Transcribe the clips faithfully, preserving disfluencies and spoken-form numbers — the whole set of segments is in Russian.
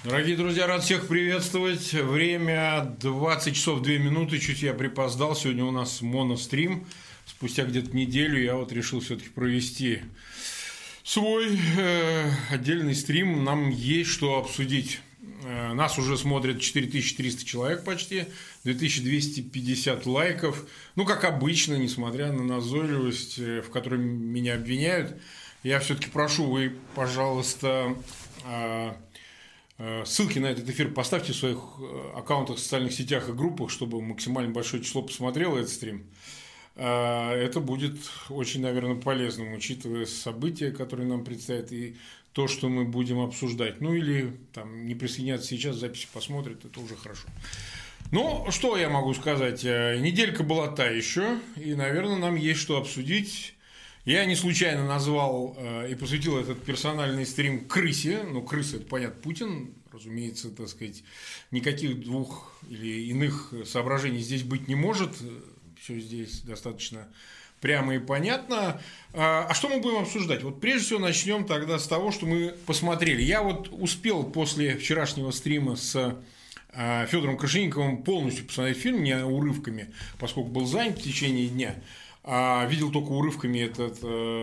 Дорогие друзья, рад всех приветствовать. Время двадцать часов две минуты, чуть я припоздал. Сегодня у нас монострим. Спустя где-то неделю я вот решил все-таки провести свой э, отдельный стрим. Нам есть что обсудить. Э, нас уже смотрят четыре тысячи триста человек почти, две тысячи двести пятьдесят лайков. Ну, как обычно, несмотря на назойливость, э, в которой меня обвиняют, я все-таки прошу, вы, пожалуйста, э, ссылки на этот эфир поставьте в своих аккаунтах в социальных сетях и группах, чтобы максимально большое число посмотрело этот стрим. Это будет очень, наверное, полезным, учитывая события, которые нам предстоят, и то, что мы будем обсуждать. Ну, или там не присоединяться сейчас, записи посмотрят, это уже хорошо. Ну, что я могу сказать? Неделька была та еще, и, наверное, нам есть что обсудить. Я не случайно назвал э, и посвятил этот персональный стрим крысе. Ну, крыса – это, понятно, Путин. Разумеется, так сказать, никаких двух или иных соображений здесь быть не может. Все здесь достаточно прямо и понятно. А что мы будем обсуждать? Вот прежде всего начнем тогда с того, что мы посмотрели. Я вот успел после вчерашнего стрима с Федором Крашенинниковым полностью посмотреть фильм, не урывками, поскольку был занят в течение дня. А видел только урывками этот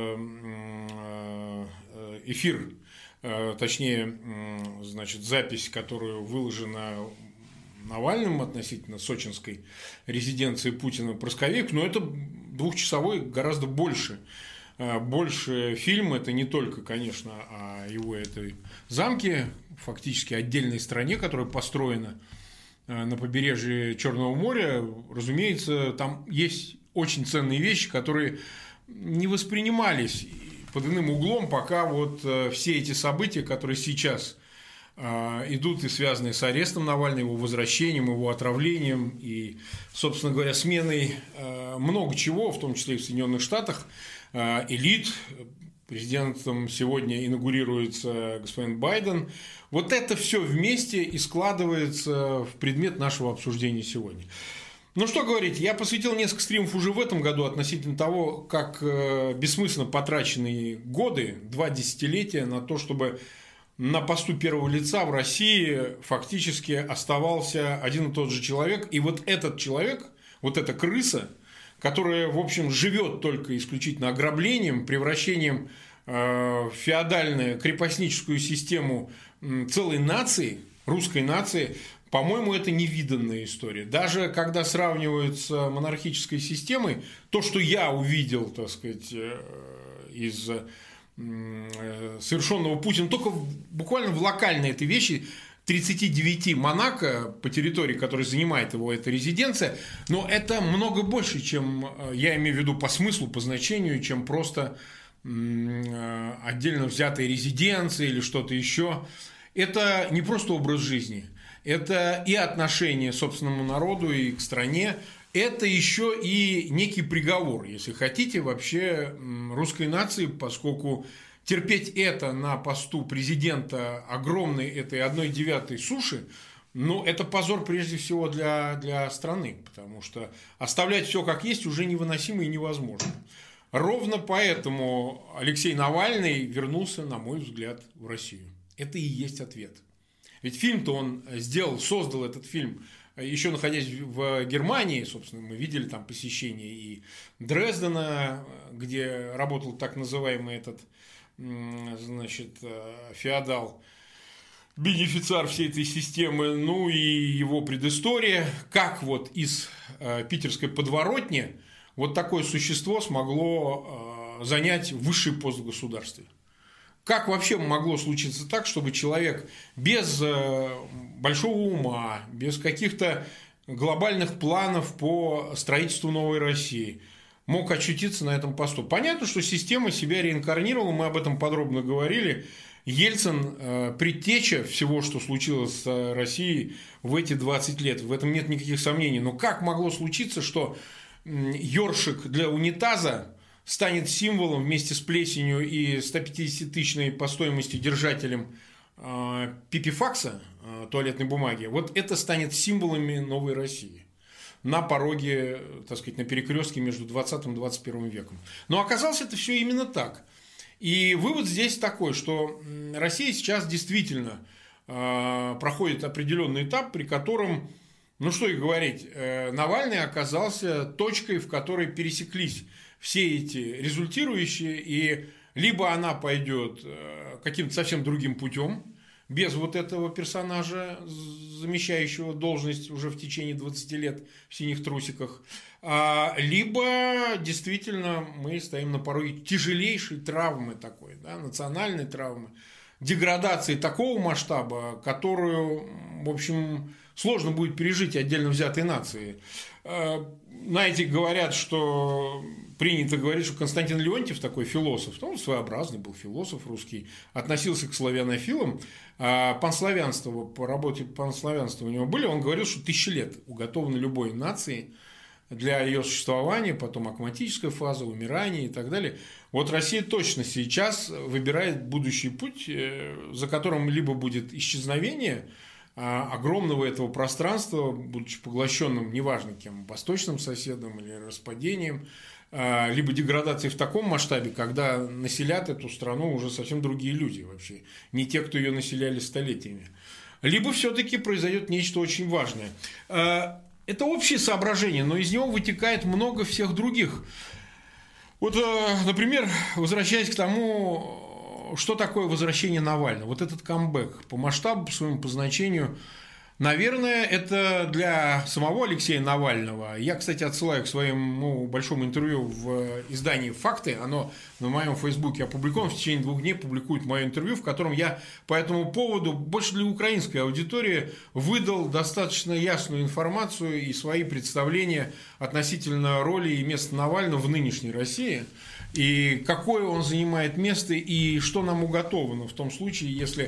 эфир, точнее, значит, запись, которую выложена Навальным относительно сочинской резиденции Путина «Просковик», но это двухчасовой, гораздо больше. Больше фильм, это не только, конечно, о его этой замке, фактически отдельной стране, которая построена на побережье Черного моря. Разумеется, там есть очень ценные вещи, которые не воспринимались под иным углом, пока вот все эти события, которые сейчас идут и связаны с арестом Навального, его возвращением, его отравлением и, собственно говоря, сменой много чего, в том числе и в Соединенных Штатах, элит. Президентом сегодня инаугурируется господин Байден. Вот это все вместе и складывается в предмет нашего обсуждения сегодня. Ну, что говорить, я посвятил несколько стримов уже в этом году относительно того, как бессмысленно потраченные годы, два десятилетия на то, чтобы на посту первого лица в России фактически оставался один и тот же человек. И вот этот человек, вот эта крыса, которая, в общем, живет только исключительно ограблением, превращением в феодальную крепостническую систему целой нации, русской нации, по-моему, это невиданная история. Даже когда сравнивают с монархической системой, то, что я увидел, так сказать, из совершенного Путиным, только буквально в локальной этой вещи, тридцати девяти Монако, по территории, которой занимает его эта резиденция, но это много больше, чем, я имею в виду по смыслу, по значению, чем просто отдельно взятая резиденция или что-то еще. Это не просто образ жизни. Это и отношение к собственному народу и к стране, это еще и некий приговор, если хотите, вообще русской нации, поскольку терпеть это на посту президента огромной этой одной девятой суши, ну, это позор прежде всего для, для страны, потому что оставлять все как есть уже невыносимо и невозможно. Ровно поэтому Алексей Навальный вернулся, на мой взгляд, в Россию. Это и есть ответ. Ведь фильм-то он сделал, создал этот фильм, еще находясь в Германии, собственно, мы видели там посещение и Дрездена, где работал так называемый этот, значит, феодал, бенефициар всей этой системы, ну и его предыстория, как вот из питерской подворотни вот такое существо смогло занять высший пост в государстве. Как вообще могло случиться так, чтобы человек без большого ума, без каких-то глобальных планов по строительству новой России мог очутиться на этом посту? Понятно, что система себя реинкарнировала, мы об этом подробно говорили. Ельцин – предтеча всего, что случилось с Россией в эти двадцать лет, в этом нет никаких сомнений. Но как могло случиться, что ёршик для унитаза станет символом вместе с плесенью и сто пятидесятитысячной по стоимости держателем э, пипифакса, э, туалетной бумаги, вот это станет символами новой России на пороге, так сказать, на перекрестке между двадцатым и двадцать первым веком. Но оказалось это все именно так. И вывод здесь такой, что Россия сейчас действительно проходит определенный этап, при котором, ну что и говорить, Навальный оказался точкой, в которой пересеклись все эти результирующие, и либо она пойдет каким-то совсем другим путем, без вот этого персонажа, замещающего должность уже в течение двадцати лет в синих трусиках, либо действительно мы стоим на пороге тяжелейшей травмы такой, да, национальной травмы, деградации такого масштаба, которую, в общем, сложно будет пережить отдельно взятой нации. Знаете, говорят, что принято говорить, что Константин Леонтьев такой философ, он своеобразный был философ русский, относился к славянофилам, панславянство, по работе панславянства у него были, он говорил, что тысячи лет уготованы любой нации для ее существования, потом акматическая фаза, умирание и так далее. Вот Россия точно сейчас выбирает будущий путь, за которым либо будет исчезновение огромного этого пространства, будучи поглощенным, неважно кем, восточным соседом или распадением, либо деградацией в таком масштабе, когда населят эту страну уже совсем другие люди вообще, не те, кто ее населяли столетиями. Либо все-таки произойдет нечто очень важное. Это общее соображение, но из него вытекает много всех других. Вот, например, возвращаясь к тому, что такое возвращение Навального, вот этот камбэк по масштабу, по своему, по значению, наверное, это для самого Алексея Навального. Я, кстати, отсылаю к своему большому интервью в издании «Факты». Оно на моем фейсбуке опубликовано. В течение двух дней публикует мое интервью, в котором я по этому поводу, больше для украинской аудитории, выдал достаточно ясную информацию и свои представления относительно роли и места Навального в нынешней России. И какое он занимает место, и что нам уготовано в том случае, если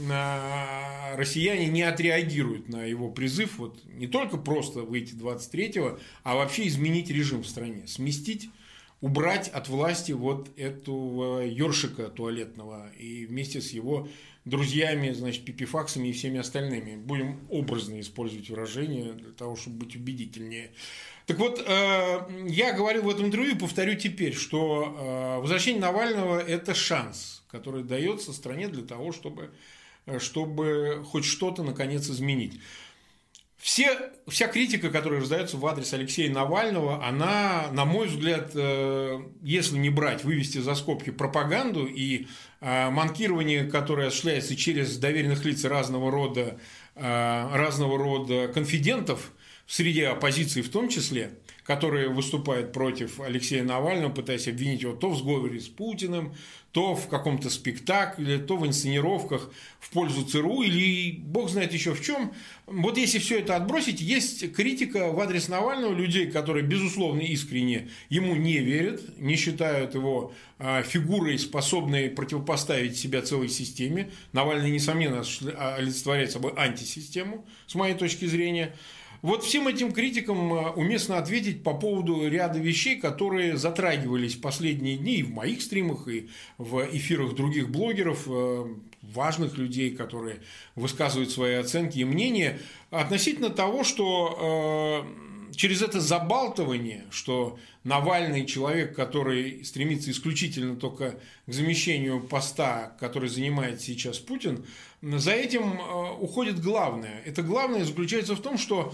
россияне не отреагируют на его призыв, вот не только просто выйти двадцать третьего, а вообще изменить режим в стране, сместить, убрать от власти вот этого ёршика туалетного и вместе с его друзьями, значит, пипифаксами и всеми остальными. Будем образно использовать выражение для того, чтобы быть убедительнее. Так вот, я говорил в этом интервью и повторю теперь, что возвращение Навального – это шанс, который дается стране для того, чтобы, чтобы хоть что-то наконец изменить. Все, вся критика, которая раздается в адрес Алексея Навального, она, на мой взгляд, если не брать, вывести за скобки пропаганду и манкирование, которое осуществляется через доверенных лиц разного рода, разного рода конфидентов, в среде оппозиции в том числе, которые выступают против Алексея Навального, пытаясь обвинить его то в сговоре с Путиным, то в каком-то спектакле, то в инсценировках в пользу ЦРУ или бог знает еще в чем. Вот если все это отбросить, есть критика в адрес Навального людей, которые, безусловно, искренне ему не верят, не считают его фигурой, способной противопоставить себя целой системе. Навальный, несомненно, олицетворяет собой антисистему, с моей точки зрения. Вот всем этим критикам уместно ответить по поводу ряда вещей, которые затрагивались в последние дни и в моих стримах, и в эфирах других блогеров, важных людей, которые высказывают свои оценки и мнения относительно того, что через это забалтывание, что Навальный человек, который стремится исключительно только к замещению поста, который занимает сейчас Путин, за этим уходит главное. Это главное заключается в том, что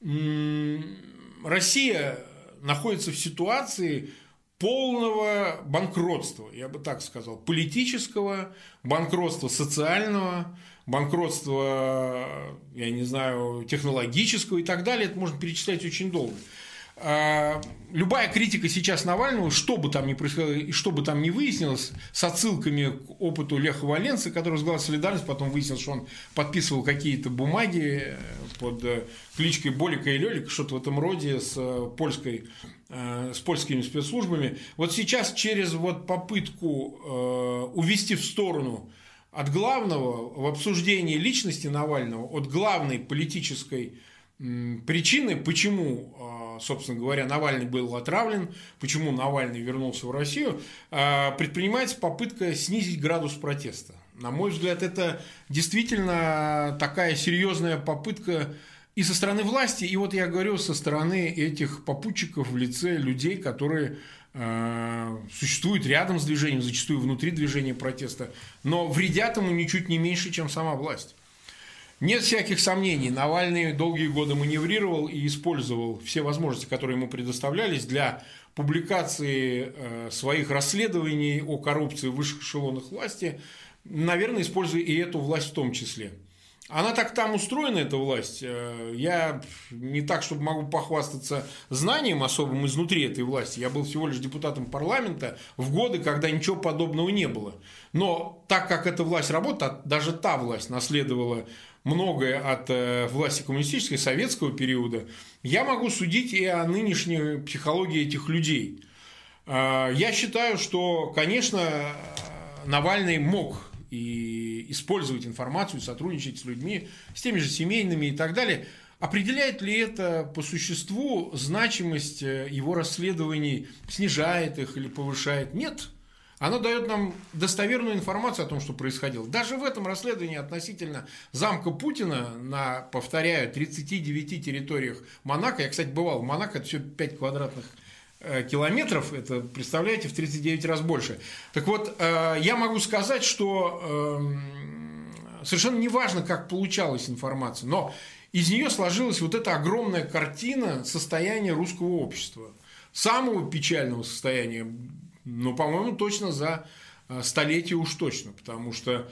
Россия находится в ситуации полного банкротства, я бы так сказал, политического, банкротства социального, банкротства, я не знаю, технологического и так далее. Это можно перечислять очень долго. Любая критика сейчас Навального, что бы там ни происходило и что бы там ни выяснилось, с отсылками к опыту Леха Валенсы, который возглавил «Солидарность», потом выяснилось, что он подписывал какие-то бумаги под кличкой Болика и Лёлик, что-то в этом роде, с, польской, с польскими спецслужбами. Вот сейчас через вот попытку увести в сторону от главного в обсуждении личности Навального, от главной политической причины, почему, собственно говоря, Навальный был отравлен, почему Навальный вернулся в Россию, предпринимается попытка снизить градус протеста. На мой взгляд, это действительно такая серьезная попытка и со стороны власти, и вот я говорю, со стороны этих попутчиков в лице людей, которые существуют рядом с движением, зачастую внутри движения протеста, но вредят ему ничуть не меньше, чем сама власть. Нет всяких сомнений, Навальный долгие годы маневрировал и использовал все возможности, которые ему предоставлялись для публикации своих расследований о коррупции в высших эшелонах власти, наверное, используя и эту власть в том числе. Она так там устроена, эта власть. Я не так, чтобы могу похвастаться знанием особым изнутри этой власти. Я был всего лишь депутатом парламента в годы, когда ничего подобного не было. Но так как эта власть работает, даже та власть наследовала многое от власти коммунистической, советского периода, я могу судить и о нынешней психологии этих людей. Я считаю, что, конечно, Навальный мог и использовать информацию, сотрудничать с людьми, с теми же семейными и так далее. Определяет ли это по существу значимость его расследований, снижает их или повышает? Нет. Оно дает нам достоверную информацию о том, что происходило. Даже в этом расследовании относительно замка Путина на, повторяю, тридцати девяти территориях Монако. Я, кстати, бывал в Монако, это все пять квадратных километров, это, представляете, в тридцать девять раз больше. Так вот, я могу сказать, что совершенно не важно, как получалась информация, но из нее сложилась вот эта огромная картина состояния русского общества. Самого печального состояния, ну, по-моему, точно за столетие уж точно, потому что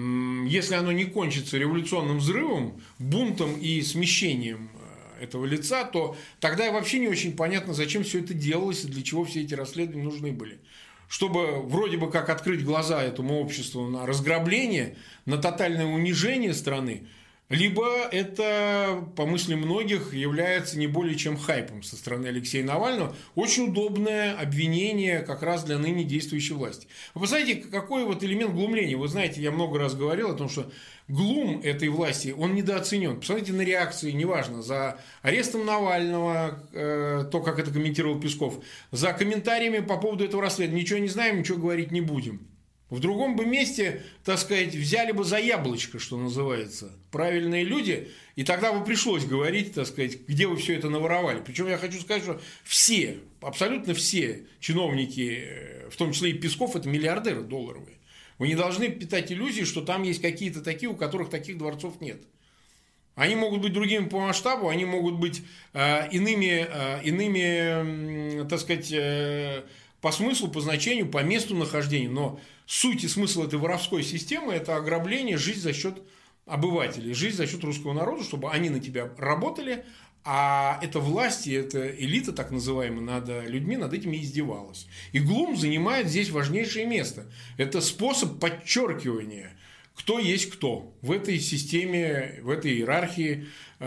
если оно не кончится революционным взрывом, бунтом и смещением этого лица, то тогда вообще не очень понятно, зачем все это делалось и для чего все эти расследования нужны были. Чтобы вроде бы как открыть глаза этому обществу на разграбление, на тотальное унижение страны, либо это, по мысли многих, является не более чем хайпом со стороны Алексея Навального. Очень удобное обвинение как раз для ныне действующей власти. Вы знаете, какой вот элемент глумления? Вы знаете, я много раз говорил о том, что глум этой власти, он недооценен. Посмотрите на реакции, неважно, за арестом Навального, э, то, как это комментировал Песков, за комментариями по поводу этого расследования. Ничего не знаем, ничего говорить не будем. В другом бы месте, так сказать, взяли бы за яблочко, что называется, правильные люди, и тогда бы пришлось говорить, так сказать, где вы все это наворовали. Причем я хочу сказать, что все, абсолютно все чиновники, в том числе и Песков, это миллиардеры долларовые. Вы не должны питать иллюзии, что там есть какие-то такие, у которых таких дворцов нет. Они могут быть другими по масштабу, они могут быть э, иными, э, иными э, так сказать, э, по смыслу, по значению, по месту нахождения. Но суть и смысл этой воровской системы – это ограбление, жизнь за счет обывателей, жизнь за счет русского народа, чтобы они на тебя работали, а эта власть, эта элита, так называемая, над людьми, над этими издевалась. И глум занимает здесь важнейшее место. Это способ подчеркивания, кто есть кто в этой системе, в этой иерархии.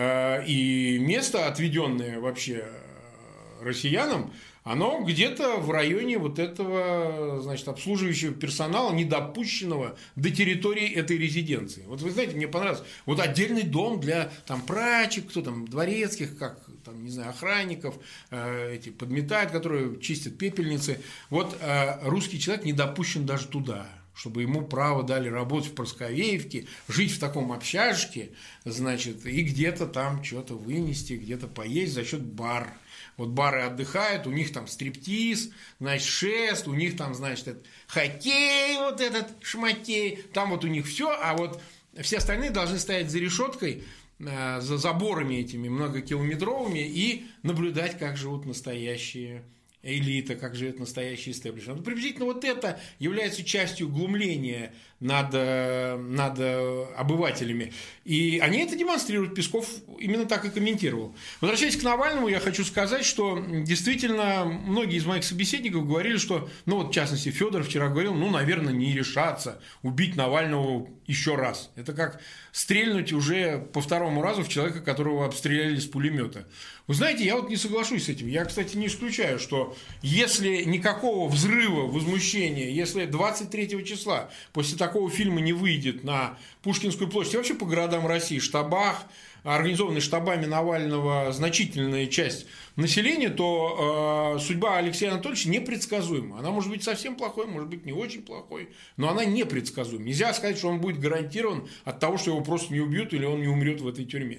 И место, отведенное вообще россиянам, оно где-то в районе вот этого, значит, обслуживающего персонала, недопущенного до территории этой резиденции. Вот вы знаете, мне понравилось, вот отдельный дом для там прачек, кто там, дворецких, как там, не знаю, охранников, э, эти подметают, которые чистят пепельницы. Вот э, русский человек не допущен даже туда, чтобы ему право дали работать в Просковеевке, жить в таком общажке, значит, и где-то там что-то вынести, где-то поесть за счет бар. Вот бары отдыхают, у них там стриптиз, значит, шест, у них там, значит, этот хоккей, вот этот шматей, там вот у них все, а вот все остальные должны стоять за решеткой, за заборами этими многокилометровыми и наблюдать, как живут настоящие элита, как живет настоящий истеблишмент. Приблизительно вот это является частью глумления над, над обывателями. И они это демонстрируют. Песков именно так и комментировал. Возвращаясь к Навальному, я хочу сказать, что действительно многие из моих собеседников говорили, что, ну вот в частности Федор вчера говорил, ну, наверное, не решаться убить Навального еще раз. Это как стрельнуть уже по второму разу в человека, которого обстреляли с пулемета. Вы знаете, я вот не соглашусь с этим. Я, кстати, не исключаю, что если никакого взрыва, возмущения, если двадцать третьего числа после такого фильма не выйдет на Пушкинскую площадь, и вообще по городам России, штабах, организованной штабами Навального значительная часть населения, то э, судьба Алексея Анатольевича непредсказуема. Она может быть совсем плохой, может быть не очень плохой, но она непредсказуема. Нельзя сказать, что он будет гарантирован от того, что его просто не убьют или он не умрет в этой тюрьме.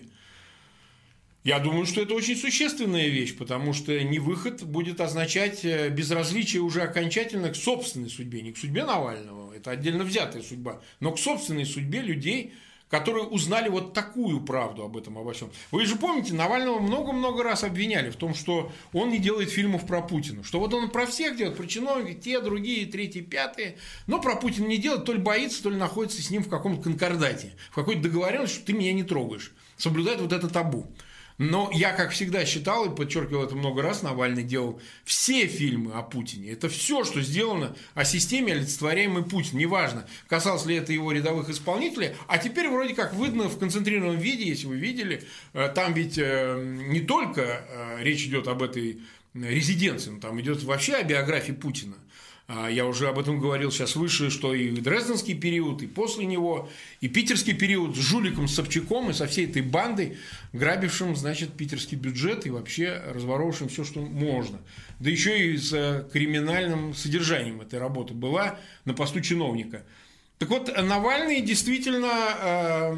Я думаю, что это очень существенная вещь, потому что невыход будет означать безразличие уже окончательно к собственной судьбе, не к судьбе Навального, это отдельно взятая судьба, но к собственной судьбе людей, которые узнали вот такую правду об этом, обо всем. Вы же помните, Навального много-много раз обвиняли в том, что он не делает фильмов про Путина. Что вот он про всех делает, про чиновников, те, другие, третьи, пятые. Но про Путина не делает, то ли боится, то ли находится с ним в каком-то конкордате. В какой-то договоренности, что ты меня не трогаешь. Соблюдает вот это табу. Но я, как всегда, считал и подчеркивал это много раз, Навальный делал все фильмы о Путине. Это все, что сделано о системе, олицетворяемой Путин. Неважно, касалось ли это его рядовых исполнителей. А теперь вроде как видно в концентрированном виде, если вы видели, там ведь не только речь идет об этой резиденции, но там идет вообще о биографии Путина. Я уже об этом говорил сейчас выше, что и Дрезденский период, и после него, и питерский период с жуликом Собчаком и со всей этой бандой, грабившим, значит, питерский бюджет и вообще разворовавшим все, что можно. Да еще и с криминальным содержанием этой работы была на посту чиновника. Так вот, Навальный действительно,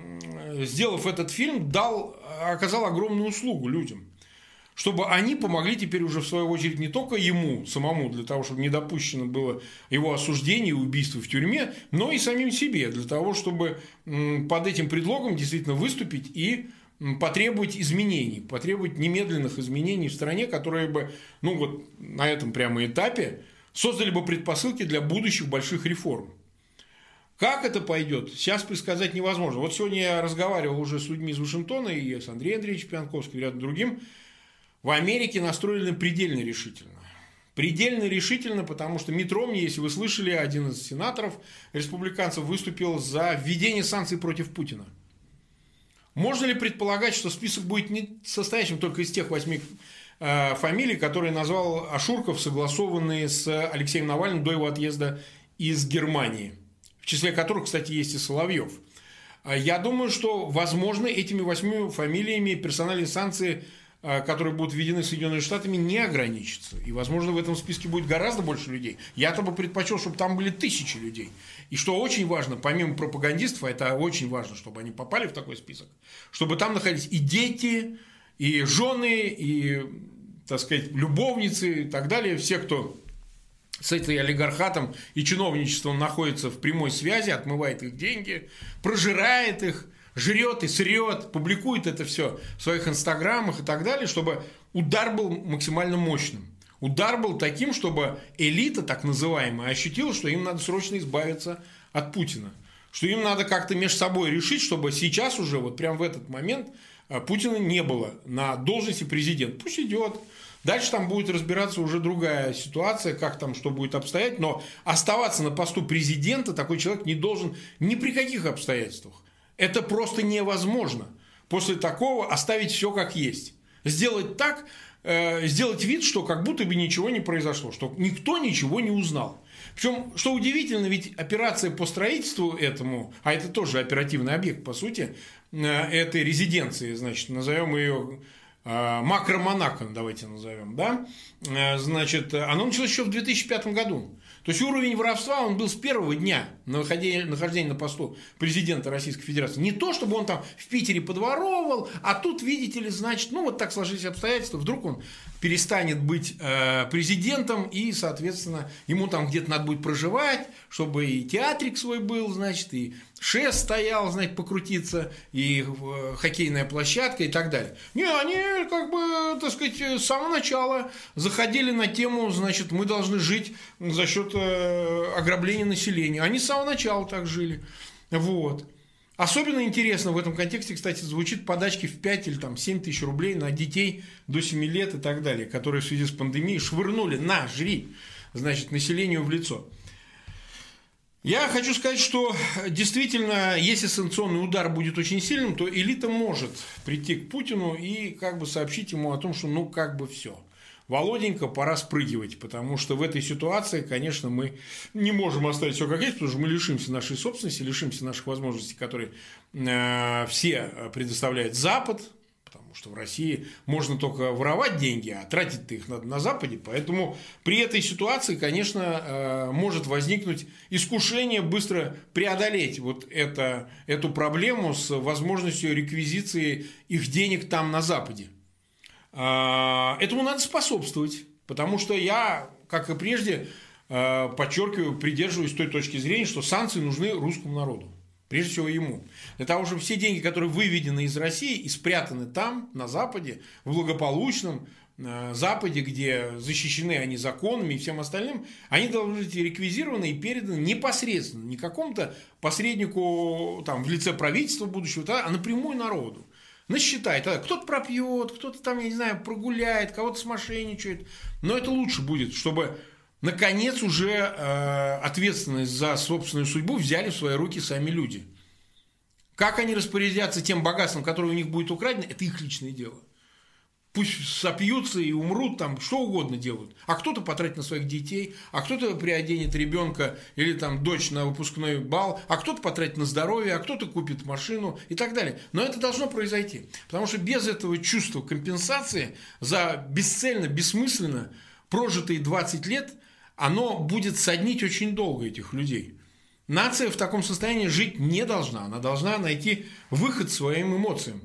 сделав этот фильм, дал, оказал огромную услугу людям. Чтобы они помогли теперь уже в свою очередь не только ему самому, для того, чтобы не допущено было его осуждение и убийство в тюрьме, но и самим себе, для того, чтобы под этим предлогом действительно выступить и потребовать изменений, потребовать немедленных изменений в стране, которые бы, ну вот на этом прямо этапе создали бы предпосылки для будущих больших реформ. Как это пойдет, сейчас предсказать невозможно. Вот сегодня я разговаривал уже с людьми из Вашингтона и с Андреем Андреевичем Пьянковским и рядом другим. В Америке настроены предельно решительно. Предельно решительно, потому что Митт Ромни, если вы слышали, один из сенаторов республиканцев выступил за введение санкций против Путина. Можно ли предполагать, что список будет не состоящим только из тех восьми э, фамилий, которые назвал Ашурков, согласованные с Алексеем Навальным до его отъезда из Германии, в числе которых, кстати, есть и Соловьев. Я думаю, что, возможно, этими восьми фамилиями персональные санкции, которые будут введены Соединенными Штатами, не ограничатся. И, возможно, в этом списке будет гораздо больше людей. Я-то бы предпочел, чтобы там были тысячи людей. И что очень важно, помимо пропагандистов, это очень важно, чтобы они попали в такой список, чтобы там находились и дети, и жены, и, так сказать, любовницы и так далее. Все, кто с этим олигархатом и чиновничеством находится в прямой связи, отмывает их деньги, прожирает их, жрет и срет, публикует это все в своих инстаграмах и так далее, чтобы удар был максимально мощным. Удар был таким, чтобы элита, так называемая, ощутила, что им надо срочно избавиться от Путина. Что им надо как-то между собой решить, чтобы сейчас уже, вот прямо в этот момент, Путина не было на должности президента. Пусть идет. Дальше там будет разбираться уже другая ситуация, как там что будет обстоять. Но оставаться на посту президента такой человек не должен ни при каких обстоятельствах. Это просто невозможно. После такого оставить все как есть. Сделать так, э, сделать вид, что как будто бы ничего не произошло, что никто ничего не узнал. Причем, что удивительно, ведь операция по строительству этому, а это тоже оперативный объект, по сути, э, этой резиденции, значит, назовем ее э, Макро-Монако, давайте назовем, да, э, значит, оно началось еще в две тысячи пятом году. То есть уровень воровства, он был с первого дня нахождения на посту президента Российской Федерации. Не то, чтобы он там в Питере подворовывал, а тут, видите ли, значит, ну вот так сложились обстоятельства, вдруг он перестанет быть э, президентом, и, соответственно, ему там где-то надо будет проживать, чтобы и театрик свой был, значит, и ШЭС стоял, знаете, покрутиться, и э, хоккейная площадка и так далее. Не, они, как бы, так сказать, с самого начала заходили на тему, значит, мы должны жить за счет э, ограбления населения. Они с самого начала так жили. Вот. Особенно интересно в этом контексте, кстати, звучит подачки в пять или там, семь тысяч рублей на детей до семи лет и так далее, которые в связи с пандемией швырнули на, жри, значит, населению в лицо. Я хочу сказать, что действительно, если санкционный удар будет очень сильным, то элита может прийти к Путину и как бы сообщить ему о том, что ну как бы все. Володенька, пора спрыгивать, потому что в этой ситуации, конечно, мы не можем оставить все как есть, потому что мы лишимся нашей собственности, лишимся наших возможностей, которые э, все предоставляет Запад, потому что в России можно только воровать деньги, а тратить-то их надо на Западе, поэтому при этой ситуации, конечно, э, может возникнуть искушение быстро преодолеть вот это, эту проблему с возможностью реквизиции их денег там на Западе. Этому надо способствовать, потому что я, как и прежде, подчеркиваю, придерживаюсь той точки зрения, что санкции нужны русскому народу. Прежде всего ему. Для того, чтобы все деньги, которые выведены из России и спрятаны там, на Западе, в благополучном э, Западе, где защищены они законами и всем остальным, они должны быть реквизированы и переданы непосредственно, не какому-то посреднику там, в лице правительства будущего, а напрямую народу. Насчитает. Кто-то пропьет, кто-то там, я не знаю, прогуляет, кого-то смошенничает. Но это лучше будет, чтобы наконец уже э, ответственность за собственную судьбу взяли в свои руки сами люди. Как они распорядятся тем богатством, которое у них будет украдено, это их личное дело. Пусть сопьются и умрут, там что угодно делают. А кто-то потратит на своих детей, а кто-то приоденет ребенка или там дочь на выпускной бал, а кто-то потратит на здоровье, а кто-то купит машину и так далее. Но это должно произойти. Потому что без этого чувства компенсации за бесцельно, бессмысленно прожитые двадцать лет оно будет соднить очень долго этих людей. Нация в таком состоянии жить не должна. Она должна найти выход своим эмоциям.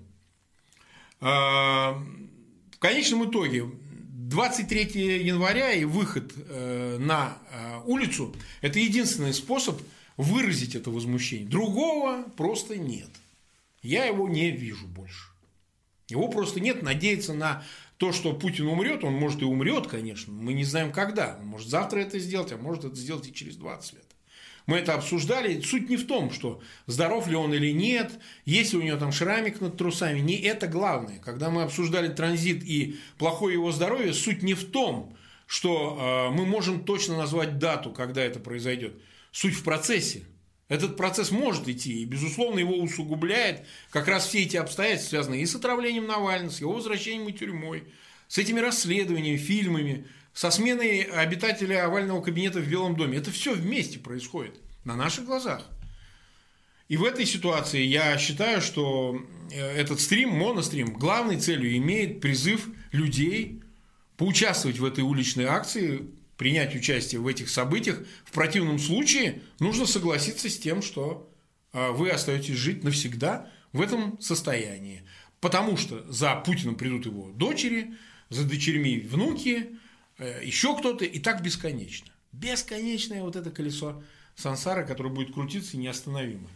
В конечном итоге, двадцать третьего января и выход на улицу – это единственный способ выразить это возмущение. Другого просто нет. Я его не вижу больше. Его просто нет. Надеяться на то, что Путин умрет, он может и умрет, конечно. Мы не знаем, когда. Он может завтра это сделать, а может это сделать и через двадцать лет. Мы это обсуждали. Суть не в том, что здоров ли он или нет, есть ли у него там шрамик над трусами. Не это главное. Когда мы обсуждали транзит и плохое его здоровье, суть не в том, что э, мы можем точно назвать дату, когда это произойдет. Суть в процессе. Этот процесс может идти, и, безусловно, его усугубляет как раз все эти обстоятельства, связанные и с отравлением Навального, с его возвращением из тюрьмой, с этими расследованиями, фильмами, со сменой обитателя овального кабинета в Белом доме. Это все вместе происходит на наших глазах. И в этой ситуации я считаю, что этот стрим, монострим, главной целью имеет призыв людей поучаствовать в этой уличной акции, принять участие в этих событиях. В противном случае нужно согласиться с тем, что вы остаетесь жить навсегда в этом состоянии. Потому что за Путиным придут его дочери, за дочерьми внуки, еще кто-то, и так бесконечно. Бесконечное вот это колесо сансары, которое будет крутиться неостановимо.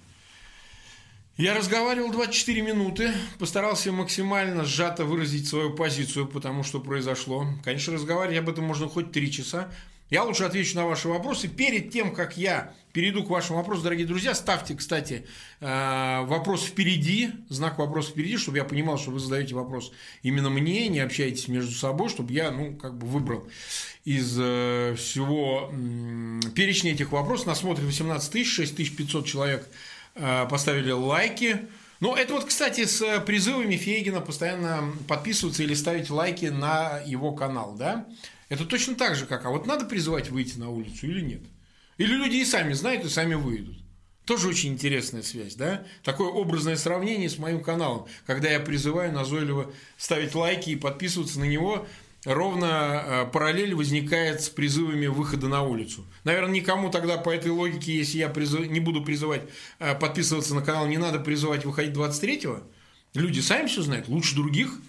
Я разговаривал двадцать четыре минуты, постарался максимально сжато выразить свою позицию по тому, что произошло. Конечно, разговаривать об этом можно хоть три часа. Я лучше отвечу на ваши вопросы. Перед тем, как я перейду к вашим вопросам, дорогие друзья, ставьте, кстати, вопрос впереди, знак вопроса впереди, чтобы я понимал, что вы задаете вопрос именно мне, не общаетесь между собой, чтобы я, ну, как бы выбрал из всего перечня этих вопросов. Нас смотрит восемнадцать тысяч, шесть тысяч пятьсот человек поставили лайки. Ну, это вот, кстати, с призывами Фейгина постоянно подписываться или ставить лайки на его канал, да? Это точно так же, как, а вот надо призывать выйти на улицу или нет? Или люди и сами знают, и сами выйдут? Тоже очень интересная связь, да? Такое образное сравнение с моим каналом, когда я призываю назойливо ставить лайки и подписываться на него, ровно параллель возникает с призывами выхода на улицу. Наверное, никому тогда по этой логике, если я призыв... не буду призывать подписываться на канал, не надо призывать выходить двадцать третьего. Люди сами все знают, лучше других.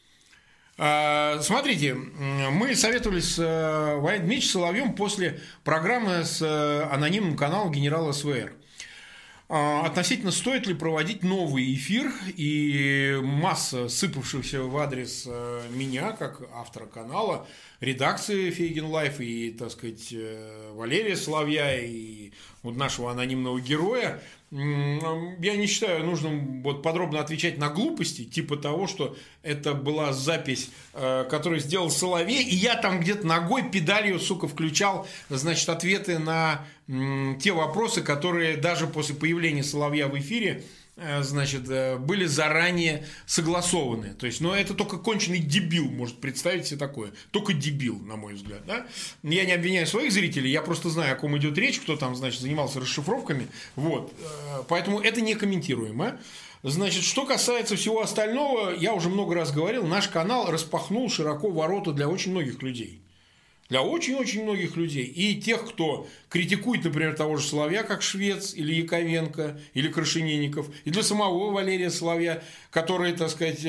Смотрите, мы советовались с Валерием Дмитриевичем Соловьем после программы с анонимным каналом генерала СВР. Относительно, стоит ли проводить новый эфир, и масса сыпавшихся в адрес меня, как автора канала, редакции Фейгин Лайф, и, так сказать, Валерия Соловья, и вот нашего анонимного героя. Я не считаю нужным вот подробно отвечать на глупости, типа того, что это была запись, которую сделал Соловей, и я там где-то ногой, педалью, сука, включал, значит, ответы на те вопросы, которые даже после появления Соловья в эфире, значит, были заранее согласованы. То есть, ну, это только конченый дебил может представить себе такое. Только дебил, на мой взгляд. Да? Я не обвиняю своих зрителей, я просто знаю, о ком идет речь, кто там, значит, занимался расшифровками. Вот. Поэтому это не комментируемо. Значит, что касается всего остального, я уже много раз говорил, наш канал распахнул широко ворота для очень многих людей. Для очень-очень многих людей. И тех, кто критикует, например, того же Соловья, как Швец, или Яковенко, или Крашенинников, и для самого Валерия Соловья, который, так сказать,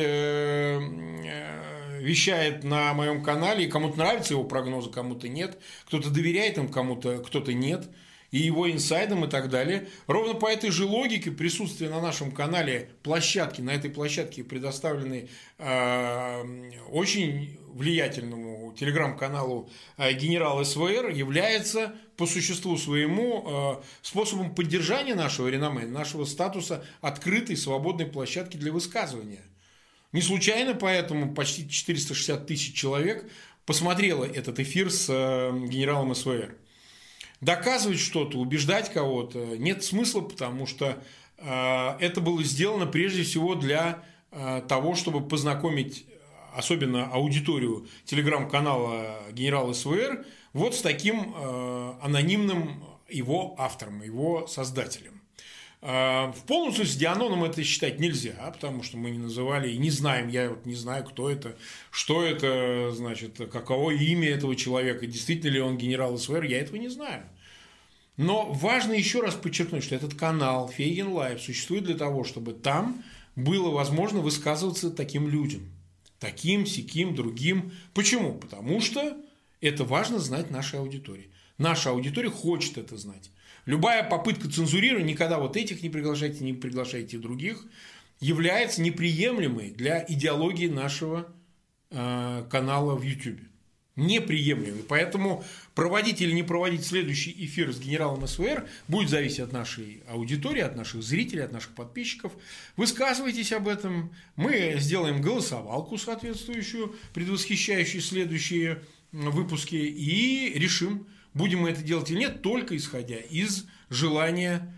вещает на моем канале, и кому-то нравятся его прогнозы, кому-то нет, кто-то доверяет им, кому-то кто-то нет. и его инсайдам и так далее. Ровно по этой же логике присутствие на нашем канале площадки, на этой площадке предоставленной э, очень влиятельному телеграм-каналу э, генерал СВР, является по существу своему э, способом поддержания нашего реноме, нашего статуса открытой свободной площадки для высказывания. Не случайно поэтому почти четыреста шестьдесят тысяч человек посмотрело этот эфир с э, генералом СВР. Доказывать что-то, убеждать кого-то нет смысла, потому что э, это было сделано прежде всего для э, того, чтобы познакомить особенно аудиторию телеграм-канала генерала СВР вот с таким э, анонимным его автором, его создателем. В полном смысле Дианоном это считать нельзя, потому что мы не называли и не знаем, я вот не знаю, кто это, что это, значит, каково имя этого человека, действительно ли он генерал СВР, я этого не знаю. Но важно еще раз подчеркнуть, что этот канал Фейгин Лайв существует для того, чтобы там было возможно высказываться таким людям. Таким, сяким, другим. Почему? Потому что это важно знать нашей аудитории. Наша аудитория хочет это знать. Любая попытка цензурирования, никогда вот этих не приглашайте, не приглашайте других, является неприемлемой для идеологии нашего э, канала в YouTube. Неприемлемой. Поэтому проводить или не проводить следующий эфир с генералом СВР будет зависеть от нашей аудитории, от наших зрителей, от наших подписчиков. Высказывайтесь об этом. Мы сделаем голосовалку соответствующую, предвосхищающую следующие выпуски, и решим, будем мы это делать или нет, только исходя из желания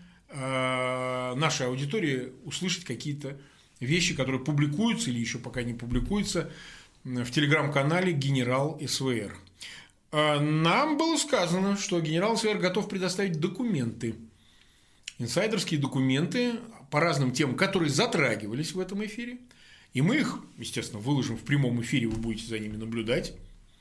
э, нашей аудитории услышать какие-то вещи, которые публикуются или еще пока не публикуются в телеграм-канале «Генерал СВР». Э, нам было сказано, что генерал СВР готов предоставить документы, инсайдерские документы по разным темам, которые затрагивались в этом эфире. И мы их, естественно, выложим в прямом эфире, вы будете за ними наблюдать.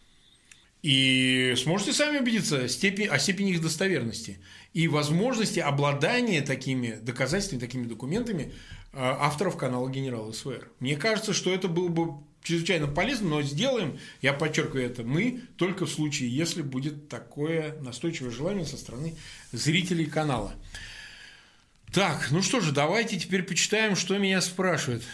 И сможете сами убедиться о степени, о степени их достоверности и возможности обладания такими доказательствами, такими документами авторов канала «Генерал СВР». Мне кажется, что это было бы чрезвычайно полезно, но сделаем, я подчеркиваю это, мы только в случае, если будет такое настойчивое желание со стороны зрителей канала. Так, ну что же, давайте теперь почитаем, что меня спрашивают.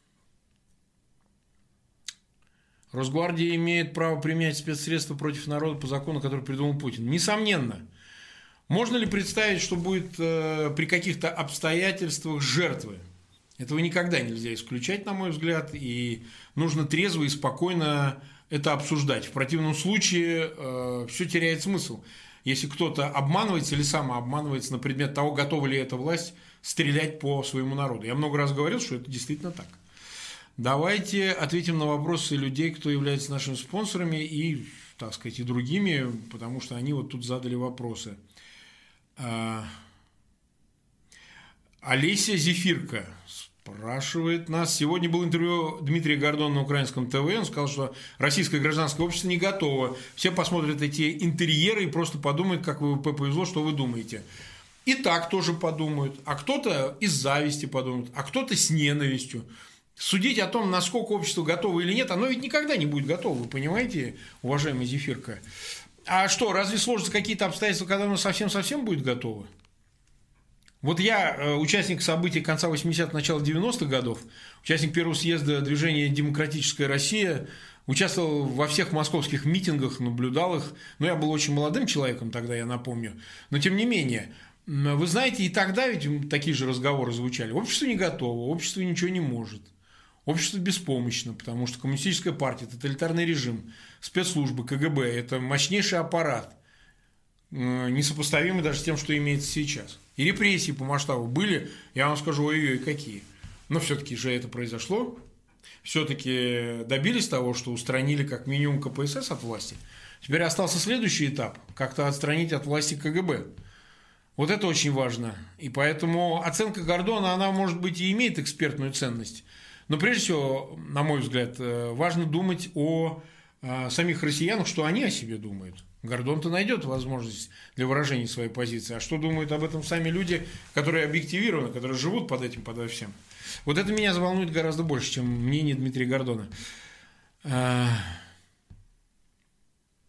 Росгвардия имеет право применять спецсредства против народа по закону, который придумал Путин. Несомненно. Можно ли представить, что будет э, при каких-то обстоятельствах жертвы? Этого никогда нельзя исключать, на мой взгляд, и нужно трезво и спокойно это обсуждать. В противном случае э, все теряет смысл. Если кто-то обманывается или самообманывается на предмет того, готова ли эта власть стрелять по своему народу. Я много раз говорил, что это действительно так. Давайте ответим на вопросы людей, кто является нашими спонсорами и, так сказать, и другими, потому что они вот тут задали вопросы. Олеся Зефирка спрашивает нас. Сегодня было интервью Дмитрия Гордона на украинском ТВ. Он сказал, что российское гражданское общество не готово. Все посмотрят эти интерьеры и просто подумают, как вы повезло, что вы думаете. И так тоже подумают. А кто-то из зависти подумает, а кто-то с ненавистью. Судить о том, насколько общество готово или нет, оно ведь никогда не будет готово, вы понимаете, уважаемая Зефирка? А что, разве сложатся какие-то обстоятельства, когда оно совсем-совсем будет готово? Вот я, участник событий конца восьмидесятых, начала девяностых годов, участник первого съезда движения «Демократическая Россия», участвовал во всех московских митингах, наблюдал их. Но я был очень молодым человеком тогда, я напомню. Но тем не менее, вы знаете, и тогда ведь такие же разговоры звучали. Общество не готово, общество ничего не может. Общество беспомощно, потому что коммунистическая партия, тоталитарный режим, спецслужбы, КГБ – это мощнейший аппарат, несопоставимый даже с тем, что имеется сейчас. И репрессии по масштабу были, я вам скажу, ой-ой, какие. Но все-таки же это произошло. Все-таки добились того, что устранили как минимум ка пэ эс эс от власти. Теперь остался следующий этап – как-то отстранить от власти ка гэ бэ. Вот это очень важно. И поэтому оценка Гордона, она, может быть, и имеет экспертную ценность. Но прежде всего, на мой взгляд, важно думать о самих россиянах, что они о себе думают. Гордон-то найдет возможность для выражения своей позиции. А что думают об этом сами люди, которые объективированы, которые живут под этим, под всем? Вот это меня волнует гораздо больше, чем мнение Дмитрия Гордона.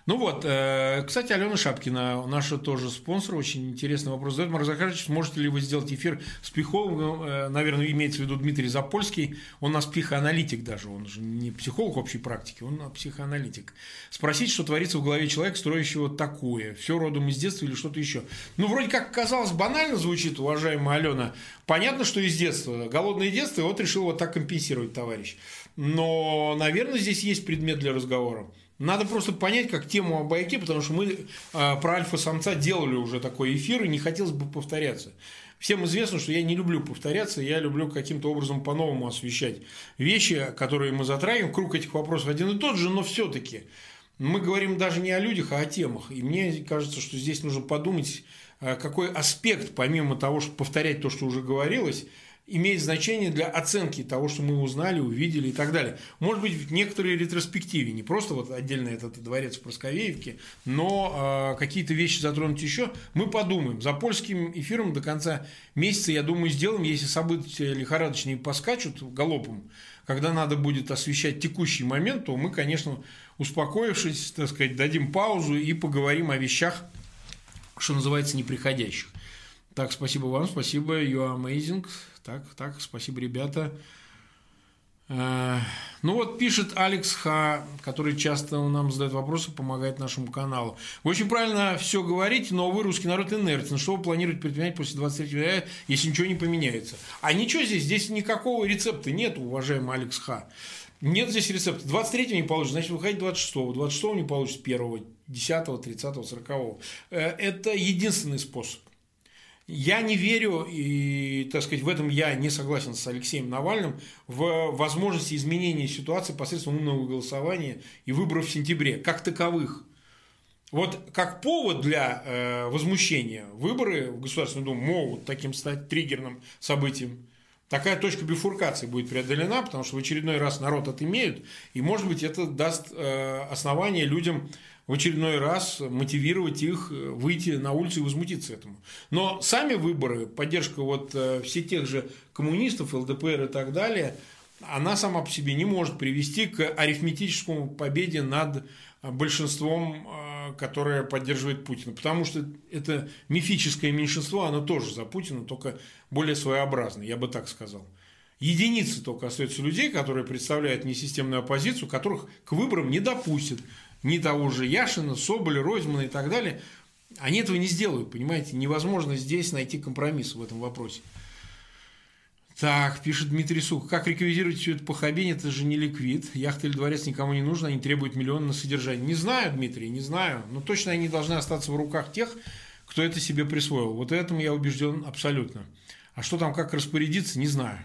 Ну вот, кстати, Алена Шапкина, наша тоже спонсор, очень интересный вопрос задает. Марк Захарович, сможете ли вы сделать эфир с психологом? Наверное, имеется в виду Дмитрий Запольский. Он у нас психоаналитик даже, он же не психолог общей практики, он психоаналитик. Спросить, что творится в голове человека, строящего такое. Все родом из детства или что-то еще. Ну, вроде как, казалось, банально звучит, уважаемая Алена. Понятно, что из детства. Голодное детство, и вот решил вот так компенсировать товарищ. Но, наверное, здесь есть предмет для разговора. Надо просто понять, как тему обойти, потому что мы э, про альфа-самца делали уже такой эфир, и не хотелось бы повторяться. Всем известно, что я не люблю повторяться, я люблю каким-то образом по-новому освещать вещи, которые мы затрагиваем. Круг этих вопросов один и тот же, но все-таки мы говорим даже не о людях, а о темах. И мне кажется, что здесь нужно подумать, э, какой аспект, помимо того, чтобы повторять то, что уже говорилось, имеет значение для оценки того, что мы узнали, увидели и так далее. Может быть, в некоторой ретроспективе, не просто вот отдельно этот дворец в Просковеевке, но э, какие-то вещи затронуть еще, мы подумаем. За польским эфиром до конца месяца, я думаю, сделаем, если события лихорадочные поскачут галопом, когда надо будет освещать текущий момент, то мы, конечно, успокоившись, так сказать, дадим паузу и поговорим о вещах, что называется, неприходящих. Так, спасибо вам, спасибо, you are amazing. Так, так, спасибо, ребята. Ну вот пишет Алекс Ха, который часто нам задает вопросы, помогает нашему каналу. Вы очень правильно все говорите, но вы, русский народ, инертен. Что вы планируете предпринять после двадцать третьего января, если ничего не поменяется? А ничего здесь, здесь никакого рецепта нет, уважаемый Алекс Ха. Нет здесь рецепта. двадцать третьего не получится, значит, выходить двадцать шестого. двадцать шестого не получится первого, десятого, тридцатого, сорокового. Это единственный способ. Я не верю, и, так сказать, в этом я не согласен с Алексеем Навальным, в возможности изменения ситуации посредством умного голосования и выборов в сентябре, как таковых. Вот как повод для э, возмущения выборы в Государственную Думу могут таким стать триггерным событием. Такая точка бифуркации будет преодолена, потому что в очередной раз народ отымеют, и, может быть, это даст э, основание людям в очередной раз мотивировать их выйти на улицу и возмутиться этому. Но сами выборы, поддержка вот все тех же коммунистов, эл дэ пэ эр и так далее, она сама по себе не может привести к арифметическому победе над большинством, которое поддерживает Путина. Потому что это мифическое меньшинство, оно тоже за Путина, только более своеобразное, я бы так сказал. Единицы только остаются людей, которые представляют несистемную оппозицию, которых к выборам не допустят. Ни того же Яшина, Соболя, Ройзмана и так далее. Они этого не сделают, понимаете? Невозможно здесь найти компромисс в этом вопросе. Так, пишет Дмитрий Сух. Как реквизировать все это похабение? Это же не ликвид. Яхта или дворец никому не нужно, они требуют миллиона на содержание. Не знаю, Дмитрий, не знаю. Но точно они должны остаться в руках тех, кто это себе присвоил. Вот этому я убежден абсолютно. А что там, как распорядиться, не знаю.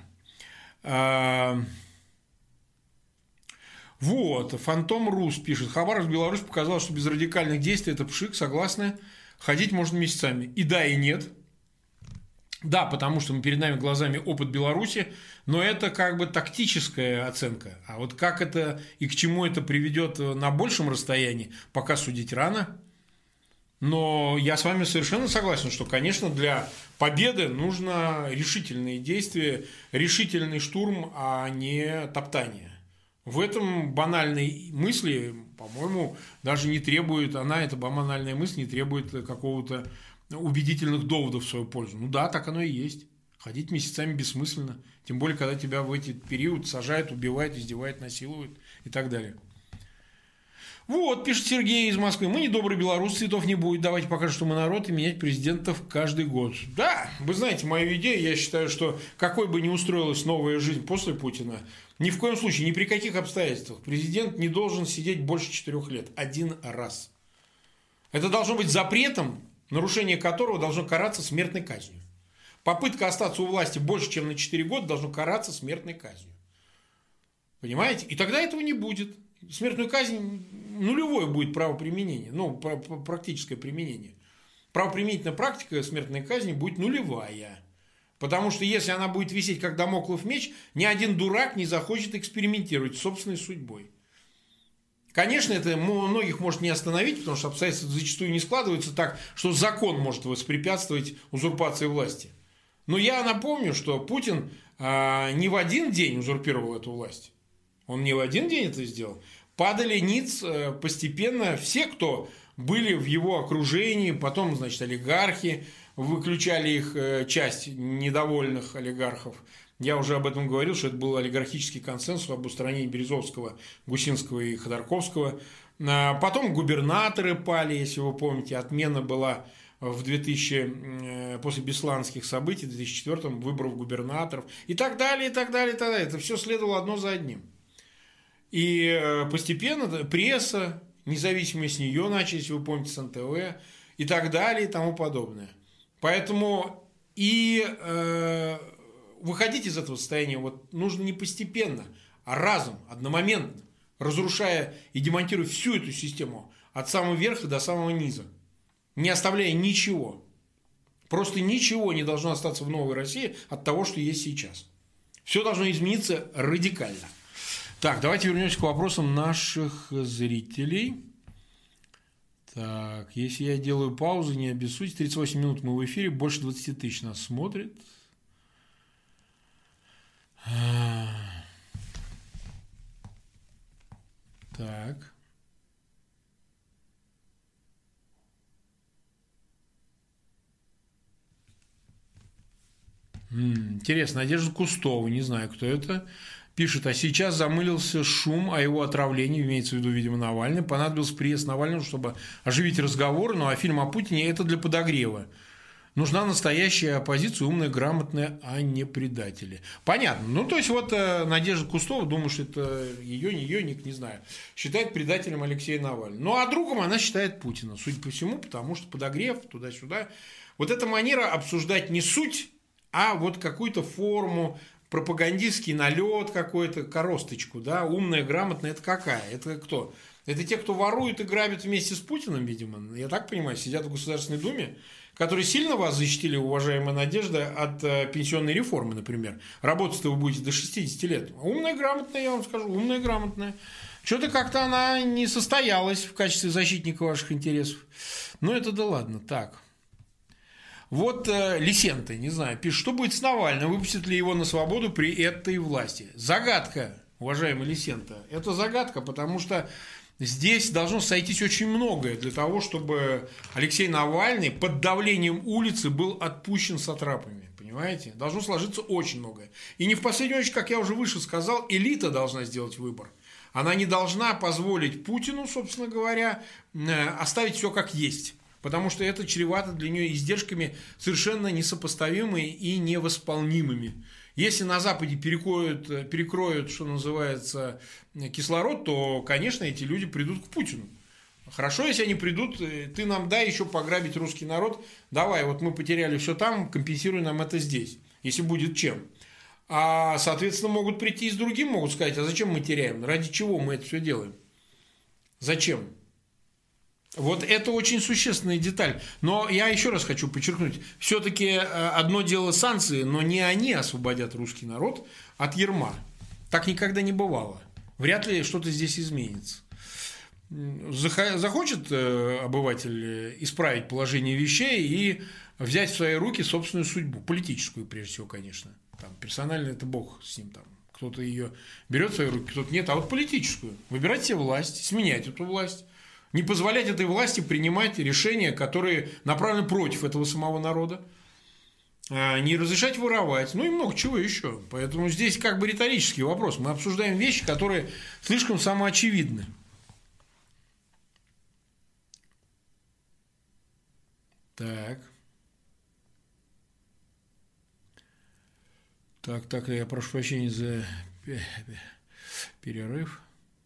Вот, Фантом Рус пишет. Хабаровск, Беларусь показал, что без радикальных действий это пшик, согласны, ходить можно месяцами. И да, и нет. Да, потому что мы перед нами глазами опыт Беларуси, но это как бы тактическая оценка. А вот как это и к чему это приведет на большем расстоянии, пока судить рано. Но я с вами совершенно согласен, что, конечно, для победы нужно решительные действия, решительный штурм, а не топтание. В этом банальной мысли, по-моему, даже не требует, она, эта банальная мысль, не требует какого-то убедительных доводов в свою пользу. Ну да, так оно и есть. Ходить месяцами бессмысленно. Тем более, когда тебя в эти период сажают, убивают, издевают, насилуют и так далее. Вот, пишет Сергей из Москвы. Мы не добрые белорусы, цветов не будет. Давайте покажем, что мы народ, и менять президентов каждый год. Да, вы знаете мою идею. Я считаю, что какой бы ни устроилась новая жизнь после Путина, ни в коем случае, ни при каких обстоятельствах президент не должен сидеть больше четырех лет. Один раз. Это должно быть запретом, нарушение которого должно караться смертной казнью. Попытка остаться у власти больше, чем на четыре года, должно караться смертной казнью. Понимаете? И тогда этого не будет. Смертную казнь нулевое будет правоприменение, ну, практическое применение. Правоприменительная практика смертной казни будет нулевая. Потому что если она будет висеть как дамоклов меч, ни один дурак не захочет экспериментировать с собственной судьбой. Конечно, это многих может не остановить, потому что обстоятельства зачастую не складываются так, что закон может воспрепятствовать узурпации власти. Но я напомню, что Путин а, не в один день узурпировал эту власть. Он не в один день это сделал. падали ниц постепенно все, кто были в его окружении, потом, значит, олигархи, выключали их часть недовольных олигархов. Я уже об этом говорил, что это был олигархический консенсус об устранении Березовского, Гусинского и Ходорковского. Потом губернаторы пали, если вы помните, отмена была в двухтысячном, после бесланских событий, в две тысячи четвёртом, выборов губернаторов и так далее, и так далее, и так далее. Это все следовало одно за одним. И постепенно пресса, независимо с нее начались, вы помните, с эн тэ вэ и так далее, и тому подобное. Поэтому и э, выходить из этого состояния вот нужно не постепенно, а разом, одномоментно, разрушая и демонтируя всю эту систему от самого верха до самого низа, не оставляя ничего. Просто ничего не должно остаться в новой России от того, что есть сейчас. Все должно измениться радикально. Так, давайте вернемся к вопросам наших зрителей. Так, если я делаю паузу, не обессудьте. тридцать восемь минут мы в эфире, больше двадцати тысяч нас смотрит. Так. Интересно, Надежда Кустова, не знаю, кто это, пишет, а сейчас замылился шум о его отравлении, имеется в виду, видимо, Навальный, понадобился приезд Навального, чтобы оживить разговор, ну а фильм о Путине – это для подогрева. Нужна настоящая оппозиция, умная, грамотная, а не предатели. Понятно. Ну, то есть, вот Надежда Кустова, думаю, что это ее, не ее, ник, не знаю, считает предателем Алексея Навального. Ну, а другом она считает Путина, судя по всему, потому что подогрев туда-сюда. Вот эта манера обсуждать не суть, а вот какую-то форму, пропагандистский налет какой-то, коросточку, да, умная, грамотная, это какая? Это кто? Это те, кто воруют и грабят вместе с Путиным, видимо, я так понимаю, сидят в Государственной Думе, которые сильно вас защитили, уважаемая Надежда, от э, пенсионной реформы, например. Работать-то вы будете до шестидесяти лет. Умная, грамотная, я вам скажу, умная, грамотная. Что-то как-то она не состоялась в качестве защитника ваших интересов. Ну, это да ладно, так. Вот э, Лисенко, не знаю, пишет, что будет с Навальным, выпустят ли его на свободу при этой власти. Загадка, уважаемый Лисенко, это загадка, потому что здесь должно сойтись очень многое для того, чтобы Алексей Навальный под давлением улицы был отпущен сатрапами, понимаете? Должно сложиться очень многое. И не в последнюю очередь, как я уже выше сказал, элита должна сделать выбор. Она не должна позволить Путину, собственно говоря, оставить все как есть. Потому что это чревато для нее издержками совершенно несопоставимыми и невосполнимыми. Если на Западе перекроют, перекроют, что называется, кислород, то, конечно, эти люди придут к Путину. Хорошо, если они придут, ты нам дай еще пограбить русский народ, давай, вот мы потеряли все там, компенсируй нам это здесь, если будет чем. А, соответственно, могут прийти и с другим, могут сказать, а зачем мы теряем, ради чего мы это все делаем, зачем? Вот это очень существенная деталь. Но я еще раз хочу подчеркнуть, все-таки одно дело санкции, но не они освободят русский народ от ярма. Так никогда не бывало. Вряд ли что-то здесь изменится. Захочет обыватель исправить положение вещей и взять в свои руки собственную судьбу, политическую прежде всего, конечно. Там, персонально это бог с ним там. Кто-то ее берет в свои руки, кто-то нет, а вот политическую. Выбирать себе власть, сменять эту власть. Не позволять этой власти принимать решения, которые направлены против этого самого народа. Не разрешать воровать. Ну и много чего еще. Поэтому здесь как бы риторический вопрос. Мы обсуждаем вещи, которые слишком самоочевидны. Так. Так, так, я прошу прощения за перерыв.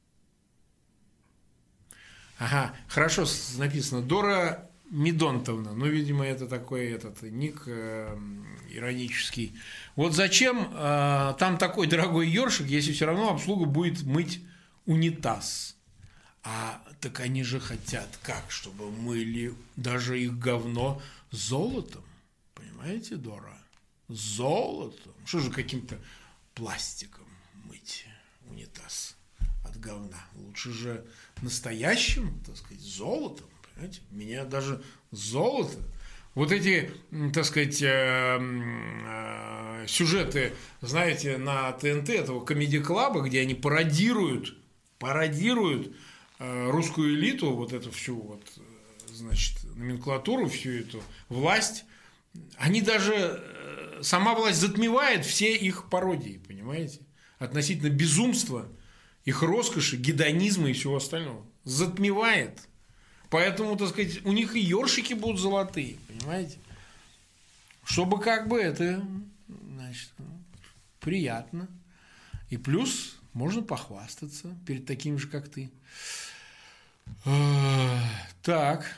Ага, хорошо написано. Дора Медонтовна. Ну, видимо, это такой этот ник э, иронический. Вот зачем э, там такой дорогой ёршик, если все равно обслуга будет мыть унитаз? А так они же хотят как? Чтобы мыли даже их говно золотом. Понимаете, Дора? Золотом. Что же каким-то пластиком мыть унитаз от говна? Лучше же настоящим, так сказать, золотом. Понимаете? Меня даже золото. Вот эти, так сказать, сюжеты, знаете, на ТНТ этого комеди-клаба, где они пародируют пародируют русскую элиту, вот эту всю вот, значит, номенклатуру, всю эту власть, они даже, сама власть затмевает все их пародии, понимаете, относительно безумства, их роскоши, гедонизма и всего остального. Затмевает. Поэтому, так сказать, у них и ёршики будут золотые, понимаете? Чтобы как бы это, значит, приятно. И плюс можно похвастаться перед такими же, как ты. Так.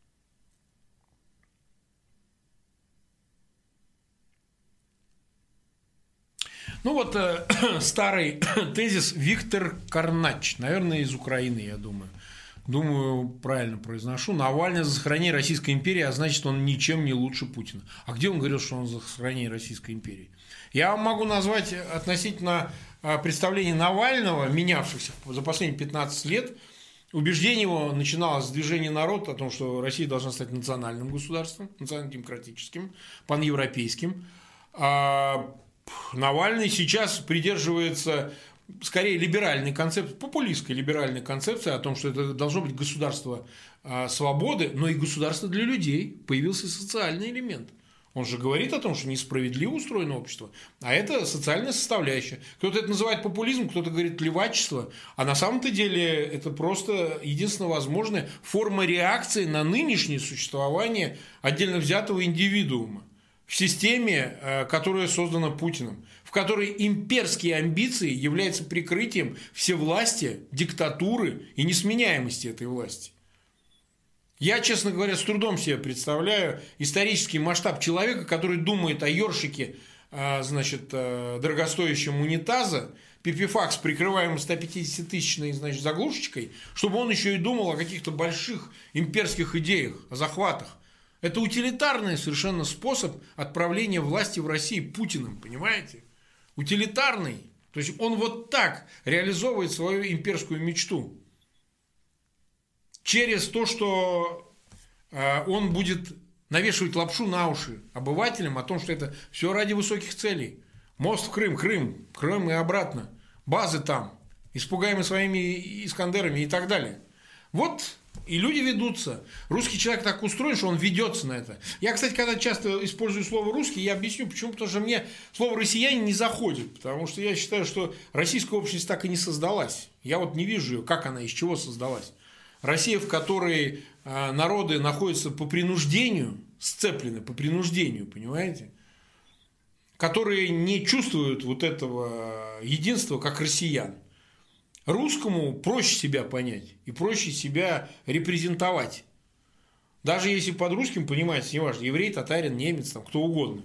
Ну вот э, старый тезис Виктор Карнач, наверное, из Украины, я думаю. Думаю, правильно произношу. Навальный за сохранение Российской империи, а значит, он ничем не лучше Путина. А где он говорил, что он за сохранение Российской империи? Я вам могу назвать относительно представлений Навального, менявшихся за последние пятнадцать лет, убеждение его начиналось с движения «Народ» о том, что Россия должна стать национальным государством, национально-демократическим, паневропейским. А Навальный сейчас придерживается скорее либеральной концепции, популистской либеральной концепции о том, что это должно быть государство свободы, но и государство для людей. Появился социальный элемент. Он же говорит о том, что несправедливо устроено общество, а это социальная составляющая. Кто-то это называет популизм, кто-то говорит левачество, а на самом-то деле это просто единственно возможная форма реакции на нынешнее существование отдельно взятого индивидуума в системе, которая создана Путиным, в которой имперские амбиции являются прикрытием всевластия, диктатуры и несменяемости этой власти. Я, честно говоря, с трудом себе представляю исторический масштаб человека, который думает о ёршике, значит, дорогостоящем унитаза, пипифакс, прикрываемый сто пятидесятитысячной, значит, заглушечкой, чтобы он еще и думал о каких-то больших имперских идеях, о захватах. Это утилитарный совершенно способ отправления власти в России Путиным, понимаете? Утилитарный. То есть он вот так реализовывает свою имперскую мечту. Через то, что он будет навешивать лапшу на уши обывателям о том, что это все ради высоких целей. Мост в Крым, Крым, Крым и обратно. Базы там, испугаемые своими Искандерами и так далее. Вот и люди ведутся. Русский человек так устроен, что он ведется на это. Я, кстати, когда часто использую слово «русский», я объясню, почему. Потому что мне слово «россияне» не заходит. Потому что я считаю, что российская общность так и не создалась. Я вот не вижу ее, как она, из чего создалась. Россия, в которой народы находятся по принуждению, сцеплены по принуждению, понимаете? Которые не чувствуют вот этого единства, как россиян. Русскому проще себя понять и проще себя репрезентовать. Даже если под русским понимаете, неважно, еврей, татарин, немец, там, кто угодно.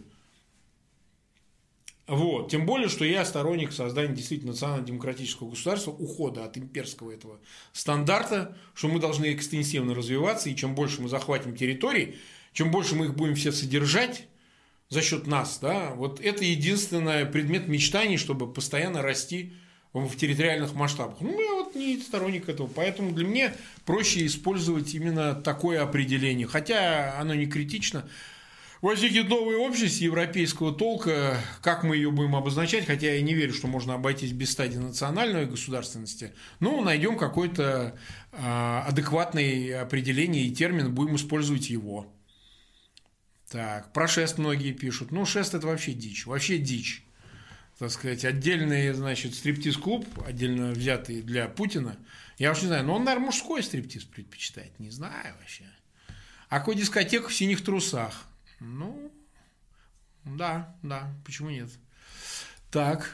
Вот. Тем более, что я сторонник создания действительно национально-демократического государства, ухода от имперского этого стандарта, что мы должны экстенсивно развиваться, и чем больше мы захватим территорий, чем больше мы их будем все содержать за счет нас, да, вот это единственный предмет мечтаний, чтобы постоянно расти в территориальных масштабах. Ну, я вот не сторонник этого, поэтому для меня проще использовать именно такое определение, хотя оно не критично. Возникнет новая общность европейского толка, как мы ее будем обозначать, хотя я не верю, что можно обойтись без стадии национальной государственности, но найдем какое-то э, адекватное определение и термин, будем использовать его. Так, про шест многие пишут. Ну, шест – это вообще дичь, вообще дичь. Так сказать, отдельный, значит, стриптиз-клуб, отдельно взятый для Путина. Я уж не знаю, но он, наверное, мужской стриптиз предпочитает, не знаю вообще. А какой дискотека в синих трусах? Ну, да, да, почему нет? Так.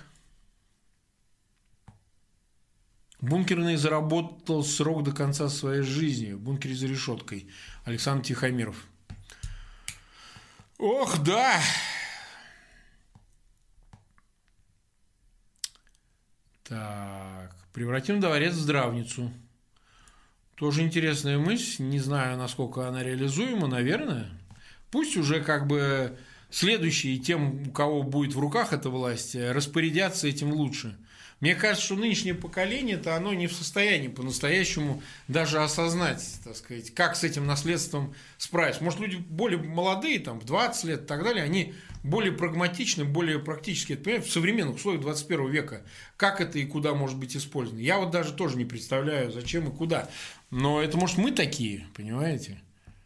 Бункерный заработал срок до конца своей жизни. В бункере за решеткой. Александр Тихомиров. Ох, да. Так. Превратим дворец в здравницу. Тоже интересная мысль. Не знаю, насколько она реализуема, наверное. Пусть уже как бы следующие, тем, у кого будет в руках эта власть, распорядятся этим лучше. Мне кажется, что нынешнее поколение-то оно не в состоянии по-настоящему даже осознать, так сказать, как с этим наследством справиться. Может, люди более молодые, там, в двадцать лет и так далее, они более прагматичны, более практически это понимают в современных условиях двадцать первого века, как это и куда может быть использовано. Я вот даже тоже не представляю, зачем и куда. Но это, может, мы такие, понимаете?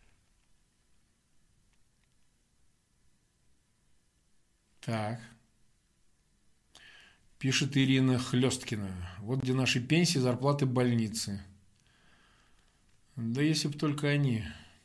Так. Пишет Ирина Хлесткина. Вот где наши пенсии, зарплаты, больницы. Да если бы только они.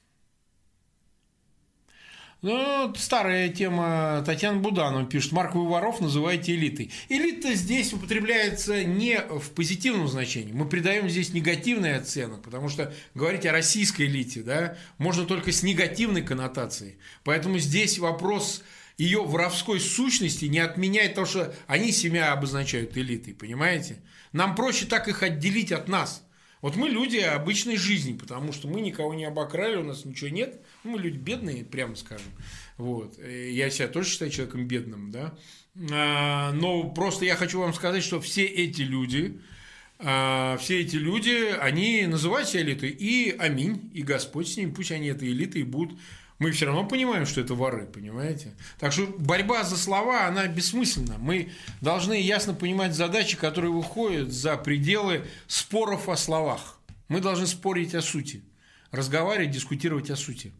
Ну, старая тема. Татьяна Буданова пишет. Марк, вы воров называете элитой. Элита здесь употребляется не в позитивном значении. Мы придаем здесь негативный оценок, потому что говорить о российской элите, да, можно только с негативной коннотацией. Поэтому здесь вопрос ее воровской сущности не отменяет то, что они себя обозначают элитой, понимаете? Нам проще так их отделить от нас. Вот мы люди обычной жизни, потому что мы никого не обокрали, у нас ничего нет. Мы люди бедные, прямо скажем. Вот. Я себя тоже считаю человеком бедным, да. Но просто я хочу вам сказать, что все эти люди, все эти люди, они называют себя элитой. И аминь, и Господь с ними, пусть они этой элитой и будут. Мы все равно понимаем, что это воры, понимаете? Так что борьба за слова, она бессмысленна. Мы должны ясно понимать задачи, которые выходят за пределы споров о словах. Мы должны спорить о сути, разговаривать, дискутировать о сути.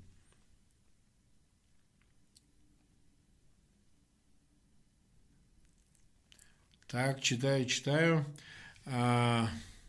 Так, читаю, читаю. А...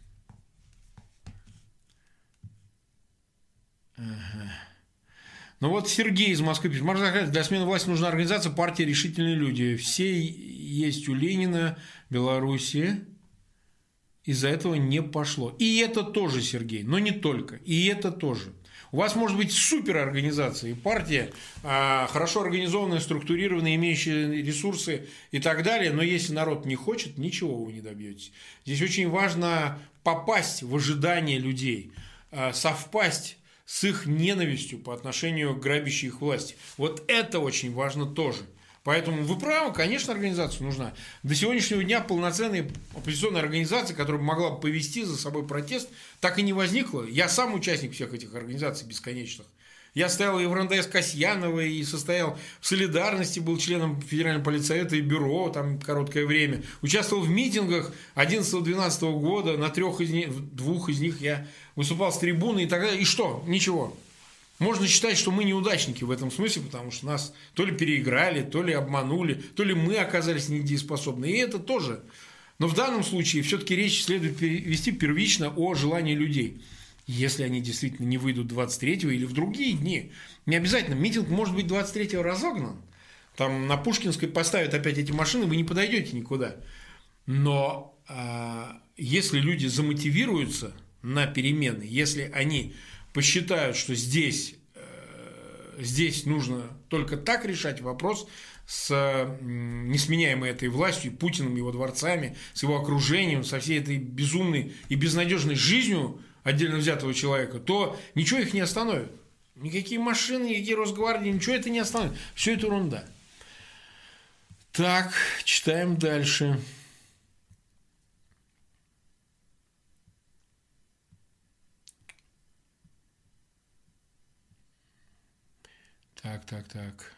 Ага. Ну вот Сергей из Москвы пишет. Марк Захарович, для смены власти нужна организация, партия, решительные люди. Все есть у Ленина, Беларуси. Из-за этого не пошло. И это тоже, Сергей, но не только. И это тоже. У вас может быть суперорганизация и партия, хорошо организованная, структурированная, имеющая ресурсы и так далее. Но если народ не хочет, ничего вы не добьетесь. Здесь очень важно попасть в ожидание людей, совпасть с их ненавистью по отношению к грабящей их власти. Вот это очень важно тоже. Поэтому вы правы, конечно, организация нужна. До сегодняшнего дня полноценной оппозиционной организации, которая могла бы повести за собой протест, так и не возникла. Я сам участник всех этих организаций бесконечных. Я стоял и в эр эн дэ эс Касьянова, и состоял в «Солидарности», был членом Федерального политсовета и бюро там короткое время. Участвовал в митингах одиннадцатого-двенадцатого года, на трех из них, двух из них я выступал с трибуны и так далее. И что? Ничего. Можно считать, что мы неудачники в этом смысле, потому что нас то ли переиграли, то ли обманули, то ли мы оказались недееспособны. И это тоже. Но в данном случае все-таки речь следует вести первично о желании людей. Если они действительно не выйдут двадцать третьего или в другие дни. Не обязательно. Митинг может быть двадцать третьего разогнан. Там на Пушкинской поставят опять эти машины, вы не подойдете никуда. Но э, если люди замотивируются на перемены, если они посчитают, что здесь, э, здесь нужно только так решать вопрос с э, несменяемой этой властью, Путиным, его дворцами, с его окружением, со всей этой безумной и безнадежной жизнью отдельно взятого человека, то ничего их не остановит. Никакие машины, никакие Росгвардии, ничего это не остановит. Все это ерунда. Так, читаем дальше. Так, так, так.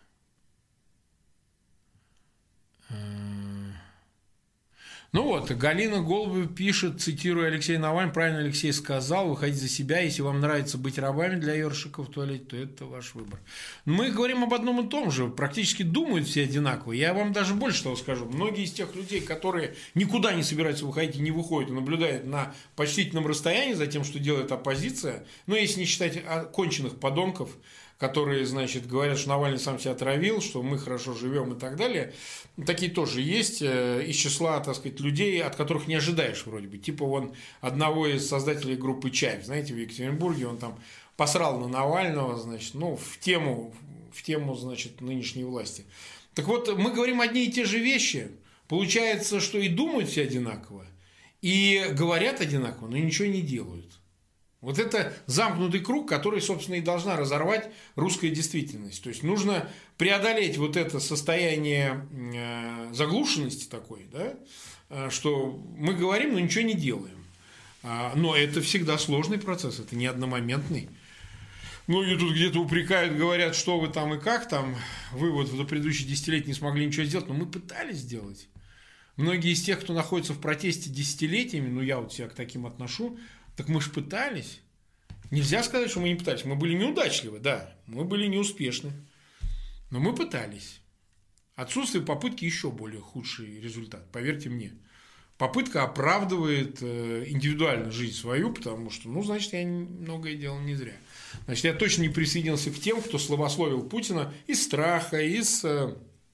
Ну вот, Галина Голубева пишет, цитируя Алексея Навального, правильно Алексей сказал, выходите за себя, если вам нравится быть рабами для ёршика в туалете, то это ваш выбор. Мы говорим об одном и том же, практически думают все одинаково. Я вам даже больше того скажу. Многие из тех людей, которые никуда не собираются выходить и не выходят, и наблюдают на почтительном расстоянии за тем, что делает оппозиция, ну, если не считать конченых подонков, которые, значит, говорят, что Навальный сам себя отравил, что мы хорошо живем и так далее. Такие тоже есть из числа, так сказать, людей, от которых не ожидаешь вроде бы. Типа вон одного из создателей группы «Чайф», знаете, в Екатеринбурге, он там посрал на Навального, значит, ну, в тему, в тему, значит, нынешней власти. Так вот, мы говорим одни и те же вещи. Получается, что и думают все одинаково, и говорят одинаково, но ничего не делают. Вот это замкнутый круг, который, собственно, и должна разорвать русская действительность. То есть нужно преодолеть вот это состояние заглушенности такой, да, что мы говорим, но ничего не делаем. Но это всегда сложный процесс, это не одномоментный. Многие тут где-то упрекают, говорят, что вы там и как там, вы вот за предыдущие десятилетия не смогли ничего сделать, но мы пытались сделать. Многие из тех, кто находится в протесте десятилетиями, ну я вот себя к таким отношу, так мы же пытались. Нельзя сказать, что мы не пытались. Мы были неудачливы, да, мы были неуспешны, но мы пытались. Отсутствие попытки еще более худший результат, поверьте мне. Попытка оправдывает индивидуально жизнь свою, потому что, ну, значит, я многое делал не зря. Значит, я точно не присоединился к тем, кто славословил Путина из страха, из э,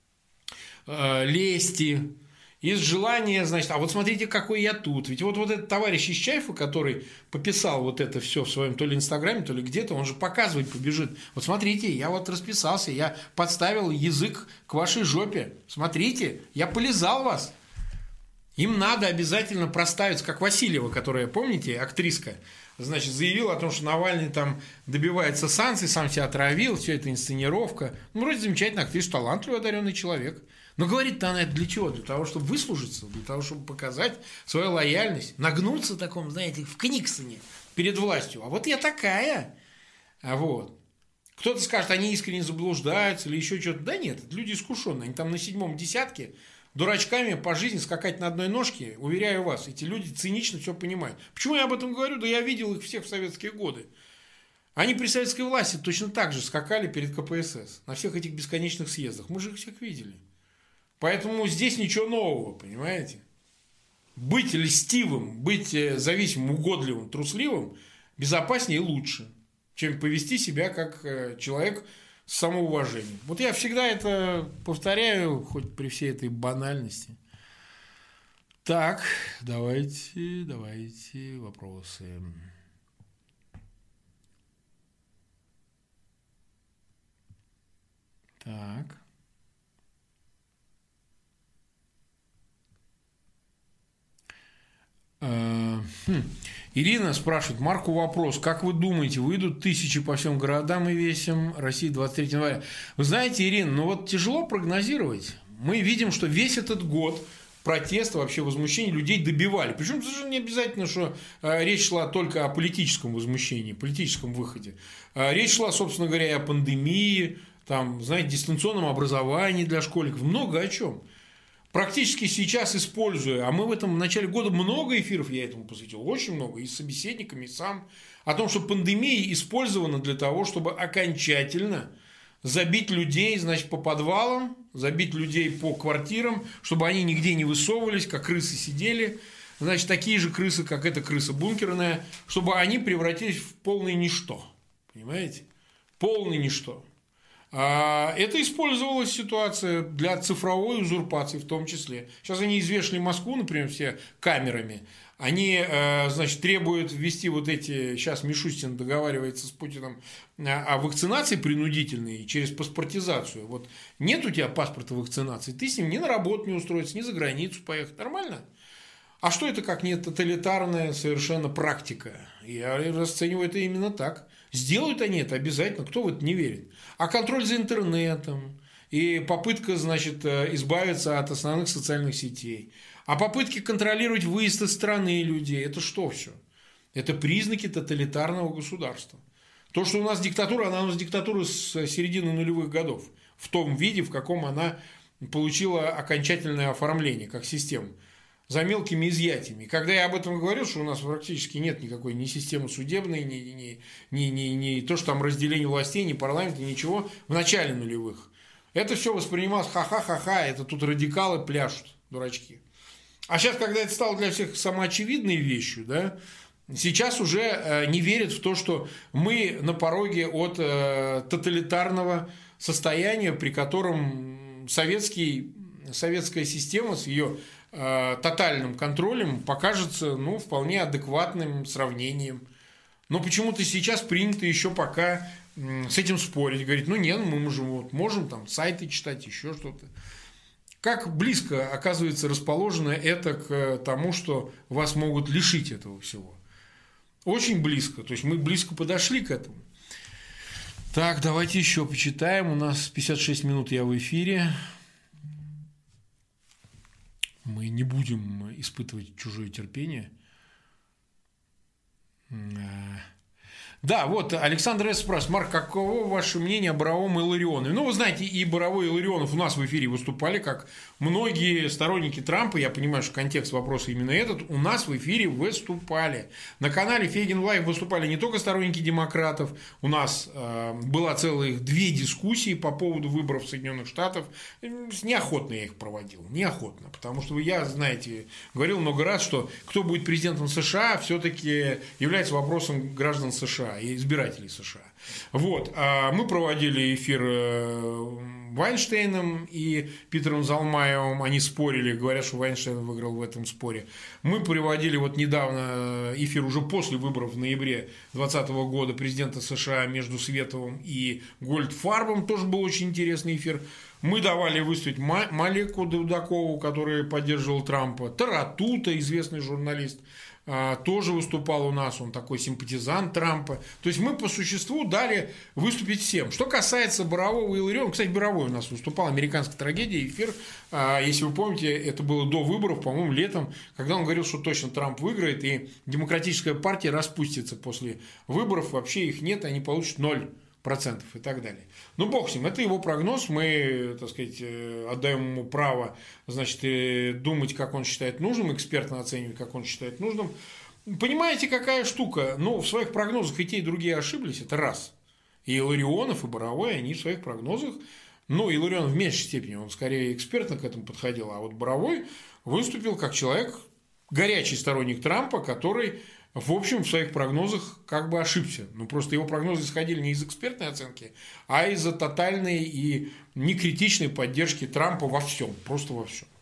э, лести, из желания, значит, а вот смотрите, какой я тут. Ведь вот, вот этот товарищ из Чайфа, который пописал вот это все в своем то ли инстаграме, то ли где-то, он же показывать побежит. Вот смотрите, я вот расписался, я подставил язык к вашей жопе. Смотрите, я полизал вас. Им надо обязательно проставиться, как Васильева, которая, помните, актриска, значит, заявила о том, что Навальный там добивается санкций, сам себя отравил, все это инсценировка. Ну, вроде замечательно, актриса, талантливый, одаренный человек. Но говорит-то она это для чего? Для того, чтобы выслужиться, для того, чтобы показать свою лояльность, нагнуться таком, знаете, в Книксоне перед властью. А вот я такая. А вот. Кто-то скажет, они искренне заблуждаются или еще что-то. Да нет, это люди искушенные. Они там на седьмом десятке дурачками по жизни скакать на одной ножке, уверяю вас, эти люди цинично все понимают. Почему я об этом говорю? Да я видел их всех в советские годы. Они при советской власти точно так же скакали перед ка пэ эс эс на всех этих бесконечных съездах. Мы же их всех видели. Поэтому здесь ничего нового, понимаете? Быть льстивым, быть зависимым, угодливым, трусливым безопаснее и лучше, чем повести себя как человек с самоуважением. Вот я всегда это повторяю, хоть при всей этой банальности. Так, давайте, давайте вопросы. Так. Хм. Ирина спрашивает, Марку вопрос, как вы думаете, выйдут тысячи по всем городам и весям России двадцать третьего января? Вы знаете, Ирина, ну вот тяжело прогнозировать. Мы видим, что весь этот год протеста, вообще возмущения людей добивали. Причем совершенно не обязательно, что э, речь шла только о политическом возмущении, политическом выходе. Э, речь шла, собственно говоря, и о пандемии, там, знаете, дистанционном образовании для школьников, много о чем. Практически сейчас используя, а мы в этом в начале года много эфиров я этому посвятил, очень много, и с собеседниками, и сам, о том, что пандемия использована для того, чтобы окончательно забить людей, значит, по подвалам, забить людей по квартирам, чтобы они нигде не высовывались, как крысы сидели, значит, такие же крысы, как эта крыса бункерная, чтобы они превратились в полное ничто, понимаете, полное ничто. Это использовалась ситуация для цифровой узурпации в том числе. Сейчас они извешали Москву, например, все камерами. Они, значит, требуют ввести вот эти... Сейчас Мишустин договаривается с Путиным о вакцинации принудительной через паспортизацию. Вот нет у тебя паспорта вакцинации, ты с ним ни на работу не устроиться, ни за границу поехать. Нормально? А что это как не тоталитарная совершенно практика? Я расцениваю это именно так. Сделают они это обязательно, кто в это не верит. А контроль за интернетом и попытка, значит, избавиться от основных социальных сетей, а попытки контролировать выезд из страны людей, это что все? Это признаки тоталитарного государства. То, что у нас диктатура, она у нас диктатура с середины нулевых годов, в том виде, в каком она получила окончательное оформление, как система. За мелкими изъятиями. Когда я об этом говорил, что у нас практически нет никакой ни системы судебной, ни, ни, ни, ни, ни то, что там разделение властей, ни парламента, ничего, в начале нулевых. Это все воспринималось ха-ха-ха-ха, это тут радикалы пляшут, дурачки. А сейчас, когда это стало для всех самоочевидной вещью, да, сейчас уже не верят в то, что мы на пороге от тоталитарного состояния, при котором советский, советская система с ее тотальным контролем покажется, ну, вполне адекватным сравнением. Но почему-то сейчас принято еще пока с этим спорить. Говорить, ну нет, мы можем, вот, можем там сайты читать, еще что-то. Как близко, оказывается, расположено это к тому, что вас могут лишить этого всего. Очень близко. То есть мы близко подошли к этому. Так, давайте еще почитаем. У нас пятьдесят шесть минут я в эфире. Мы не будем испытывать чужое терпение. Да, вот Александр С. спрашивает: Марк, каково ваше мнение о Боровом и Илларионове? Ну, вы знаете, и Боровой, и Илларионов у нас в эфире выступали, как многие сторонники Трампа, я понимаю, что контекст вопроса именно этот, у нас в эфире выступали. На канале Фейгин Лайв выступали не только сторонники демократов, у нас э, была целых две дискуссии по поводу выборов Соединенных Штатов. Неохотно я их проводил, неохотно, потому что я, знаете, говорил много раз, что кто будет президентом США, все-таки является вопросом граждан США и избирателей США. Вот. А мы проводили эфир Вайнштейном и Питером Залмаевым. Они спорили, говорят, что Вайнштейн выиграл в этом споре. Мы проводили вот недавно эфир уже после выборов в ноябре двадцатого года президента США между Световым и Гольдфарбом. Тоже был очень интересный эфир. Мы давали выступить Малеку Давдакову, который поддерживал Трампа. Таратута, известный журналист, тоже выступал у нас, он такой симпатизант Трампа. То есть мы по существу дали выступить всем. Что касается Борового и Илларионова, кстати, Боровой у нас выступал, «Американская трагедия», эфир, если вы помните, это было до выборов, по-моему, летом, когда он говорил, что точно Трамп выиграет, и демократическая партия распустится после выборов, вообще их нет, они получат ноль процентов и так далее. Ну, бог с ним, это его прогноз, мы, так сказать, отдаем ему право, значит, думать, как он считает нужным, экспертно оценивать, как он считает нужным. Понимаете, какая штука? Ну, в своих прогнозах и те, и другие ошиблись, это раз. И Илларионов, и Боровой, они в своих прогнозах, ну, Илларионов в меньшей степени, он скорее экспертно к этому подходил, а вот Боровой выступил как человек, горячий сторонник Трампа, который в общем, в своих прогнозах как бы ошибся. Ну, просто его прогнозы исходили не из экспертной оценки, а из-за тотальной и некритичной поддержки Трампа во всем, просто во всем.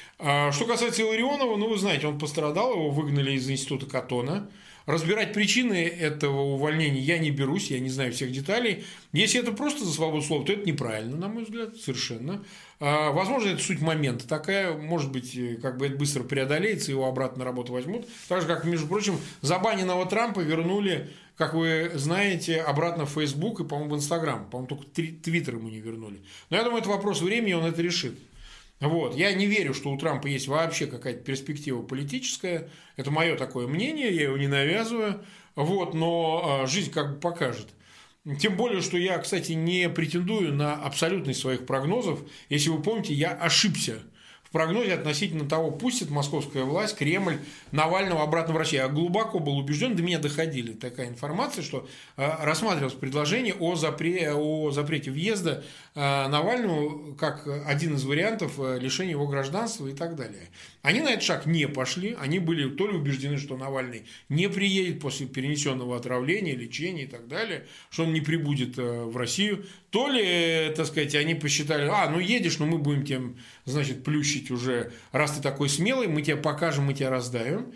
Что касается Илларионова, ну, вы знаете, он пострадал, его выгнали из института Каттона. Разбирать причины этого увольнения я не берусь, я не знаю всех деталей. Если это просто за свободу слова, то это неправильно, на мой взгляд, совершенно. Возможно, это суть момента такая, может быть, как бы это быстро преодолеется, его обратно на работу возьмут. Так же, как, между прочим, забаненного Трампа вернули, как вы знаете, обратно в Facebook и, по-моему, в Instagram. По-моему, только Твиттер ему не вернули. Но я думаю, это вопрос времени, он это решит. Вот. Я не верю, что у Трампа есть вообще какая-то перспектива политическая. Это мое такое мнение, я его не навязываю. Вот. Но жизнь как бы покажет. Тем более, что я, кстати, не претендую на абсолютность своих прогнозов. Если вы помните, я ошибся в прогнозе относительно того, пустит московская власть, Кремль Навального обратно в Россию. Я глубоко был убежден, до меня доходили такая информация, что рассматривалось предложение о, запре... о запрете въезда Навальному как один из вариантов лишения его гражданства и так далее. Они на этот шаг не пошли, они были то ли убеждены, что Навальный не приедет после перенесенного отравления, лечения и так далее, что он не прибудет в Россию, то ли, так сказать, они посчитали, а, ну едешь, но мы будем тебе, значит, плющить уже, раз ты такой смелый, мы тебе покажем, мы тебя раздавим.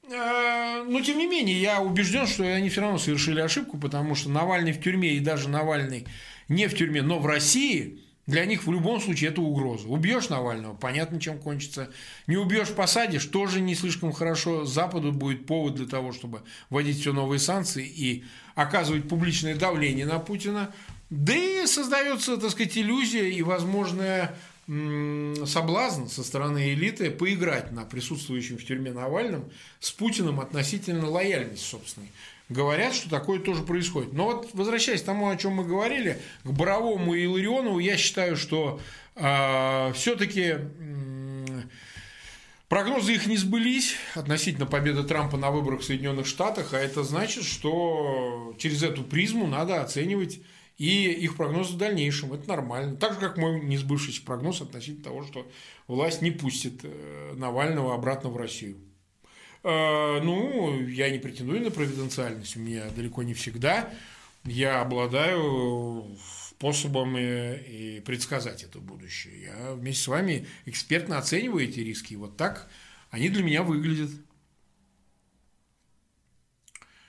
Но, тем не менее, я убежден, что они все равно совершили ошибку, потому что Навальный в тюрьме и даже Навальный не в тюрьме, но в России, для них в любом случае это угроза. Убьешь Навального, понятно, чем кончится. Не убьешь, посадишь, тоже не слишком хорошо. Западу будет повод для того, чтобы вводить все новые санкции и оказывать публичное давление на Путина. Да и создается, так сказать, иллюзия и возможная соблазн со стороны элиты поиграть на присутствующем в тюрьме Навальном с Путиным относительно лояльности собственной. Говорят, что такое тоже происходит. Но вот, возвращаясь к тому, о чем мы говорили, к Боровому и Илларионову, я считаю, что э, все-таки э, прогнозы их не сбылись относительно победы Трампа на выборах в Соединенных Штатах, а это значит, что через эту призму надо оценивать и их прогнозы в дальнейшем. Это нормально. Так же, как мой несбывшийся прогноз относительно того, что власть не пустит Навального обратно в Россию. Ну, я не претендую на провиденциальность. У меня далеко не всегда. Я обладаю способом и предсказать это будущее. Я вместе с вами экспертно оцениваю эти риски. И вот так они для меня выглядят.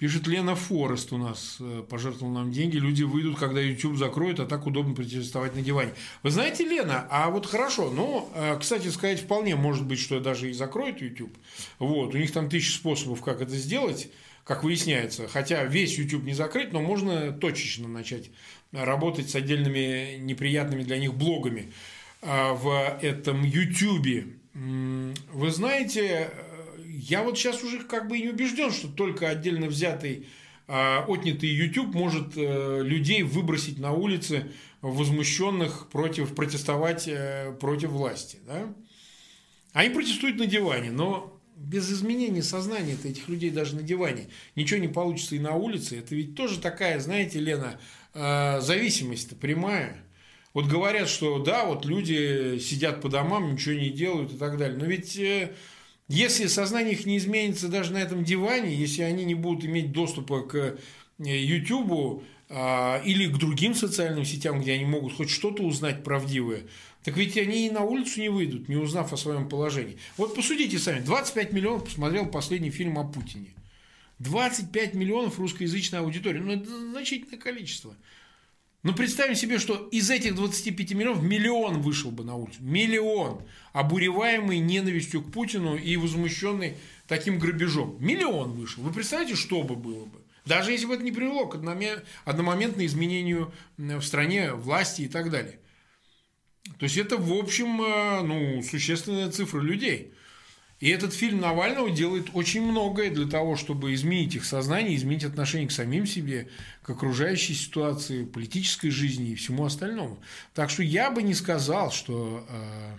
Пишет Лена Форест у нас, пожертвовал нам деньги. Люди выйдут, когда YouTube закроют, а так удобно протестовать на диване. Вы знаете, Лена, а вот хорошо, ну, кстати сказать, вполне может быть, что даже и закроют YouTube. Вот, у них там тысяча способов, как это сделать, как выясняется. Хотя весь YouTube не закрыть, но можно точечно начать работать с отдельными неприятными для них блогами в этом YouTube. Вы знаете... Я вот сейчас уже как бы и не убежден, что только отдельно взятый, отнятый YouTube может людей выбросить на улицы, возмущенных против, протестовать против власти. Да? Они протестуют на диване, но без изменения сознания этих людей даже на диване ничего не получится и на улице. Это ведь тоже такая, знаете, Лена, зависимость-то прямая. Вот говорят, что да, вот люди сидят по домам, ничего не делают и так далее. Но ведь... Если сознание их не изменится даже на этом диване, если они не будут иметь доступа к YouTube а, или к другим социальным сетям, где они могут хоть что-то узнать правдивое, так ведь они и на улицу не выйдут, не узнав о своем положении. Вот посудите сами, двадцать пять миллионов посмотрел последний фильм о Путине. двадцать пять миллионов русскоязычной аудитории, ну это значительное количество. Но представим себе, что из этих двадцати пяти миллионов миллион вышел бы на улицу. Миллион, обуреваемый ненавистью к Путину и возмущенный таким грабежом. Миллион вышел. Вы представляете, что бы было бы? Даже если бы это не привело к одномоментному изменению в стране власти и так далее. То есть это, в общем, ну, существенная цифра людей. И этот фильм Навального делает очень многое для того, чтобы изменить их сознание, изменить отношение к самим себе, к окружающей ситуации, политической жизни и всему остальному. Так что я бы не сказал, что, э,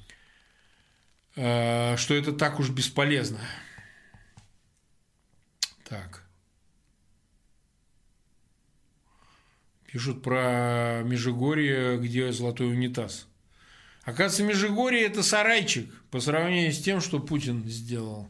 э, что это так уж бесполезно. Так. Пишут про Межигорье, где золотой унитаз. Оказывается, Межигорье – это сарайчик по сравнению с тем, что Путин сделал.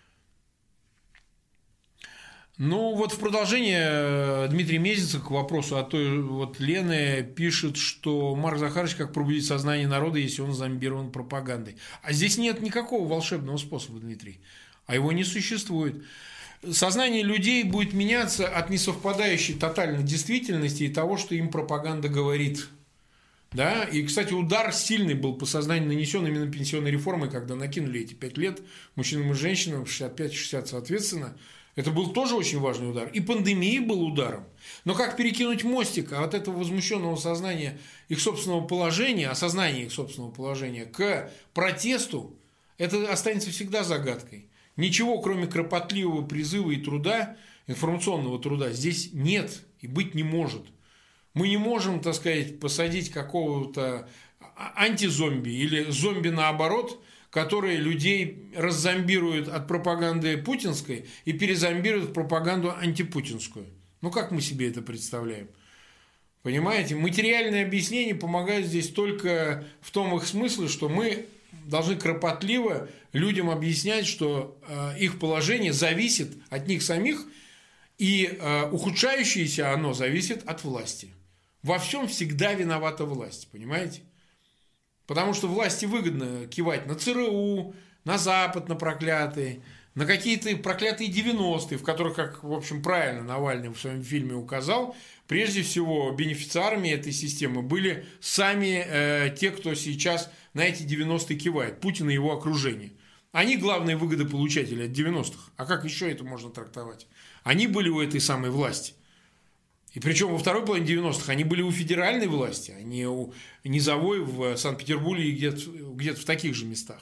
Ну, вот в продолжение Дмитрий Мезенцев к вопросу о той вот Лены пишет, что Марк Захарович как пробудить сознание народа, если он зомбирован пропагандой. А здесь нет никакого волшебного способа, Дмитрий. А его не существует. Сознание людей будет меняться от несовпадающей тотальной действительности и того, что им пропаганда говорит. Да? И, кстати, удар сильный был по сознанию нанесен именно пенсионной реформой, когда накинули эти пять лет мужчинам и женщинам, шестьдесят пять шестьдесят соответственно. Это был тоже очень важный удар. И пандемия был ударом. Но как перекинуть мостик от этого возмущенного сознания их собственного положения, осознания их собственного положения к протесту, это останется всегда загадкой. Ничего, кроме кропотливого призыва и труда, информационного труда, здесь нет и быть не может. Мы не можем, так сказать, посадить какого-то антизомби или зомби наоборот, которые людей раззомбируют от пропаганды путинской и перезомбируют в пропаганду антипутинскую. Ну, как мы себе это представляем? Понимаете? Материальные объяснения помогают здесь только в том их смысле, что мы должны кропотливо людям объяснять, что их положение зависит от них самих, и ухудшающееся оно зависит от власти. Во всем всегда виновата власть, понимаете? Потому что власти выгодно кивать на ЦРУ, на Запад, на проклятые, на какие-то проклятые девяностые, в которых, как, в общем, правильно Навальный в своем фильме указал, прежде всего бенефициарами этой системы были сами э, те, кто сейчас на эти девяностые кивает, Путин и его окружение. Они главные выгодополучатели от девяностых. А как еще это можно трактовать? Они были у этой самой власти. И причем во второй половине девяностых они были у федеральной власти, а не у низовой в Санкт-Петербурге и где-то, где-то в таких же местах.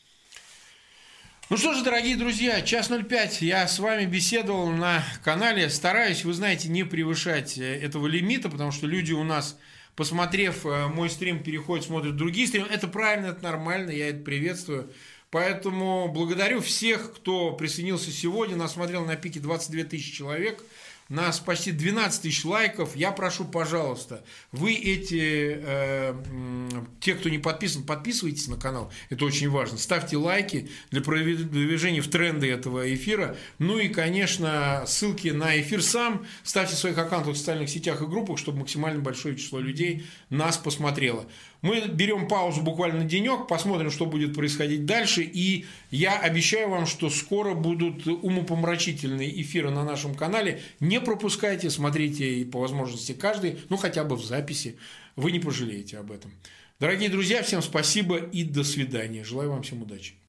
Ну что же, дорогие друзья, час ноль пять. Я с вами беседовал на канале. Стараюсь, вы знаете, не превышать этого лимита, потому что люди у нас, посмотрев мой стрим, переходят, смотрят другие стримы. Это правильно, это нормально, я это приветствую. Поэтому благодарю всех, кто присоединился сегодня. Нас смотрел на пике двадцать две тысячи человек. Нас почти двенадцать тысяч лайков. Я прошу, пожалуйста, вы эти, э, те, кто не подписан, подписывайтесь на канал. Это очень важно. Ставьте лайки для продвижения в тренды этого эфира. Ну и, конечно, ссылки на эфир сам ставьте в своих аккаунтах в социальных сетях и группах, чтобы максимально большое число людей нас посмотрело. Мы берем паузу буквально денек, посмотрим, что будет происходить дальше. И я обещаю вам, что скоро будут умопомрачительные эфиры на нашем канале. Не пропускайте, смотрите и по возможности каждый, ну хотя бы в записи. Вы не пожалеете об этом. Дорогие друзья, всем спасибо и до свидания. Желаю вам всем удачи.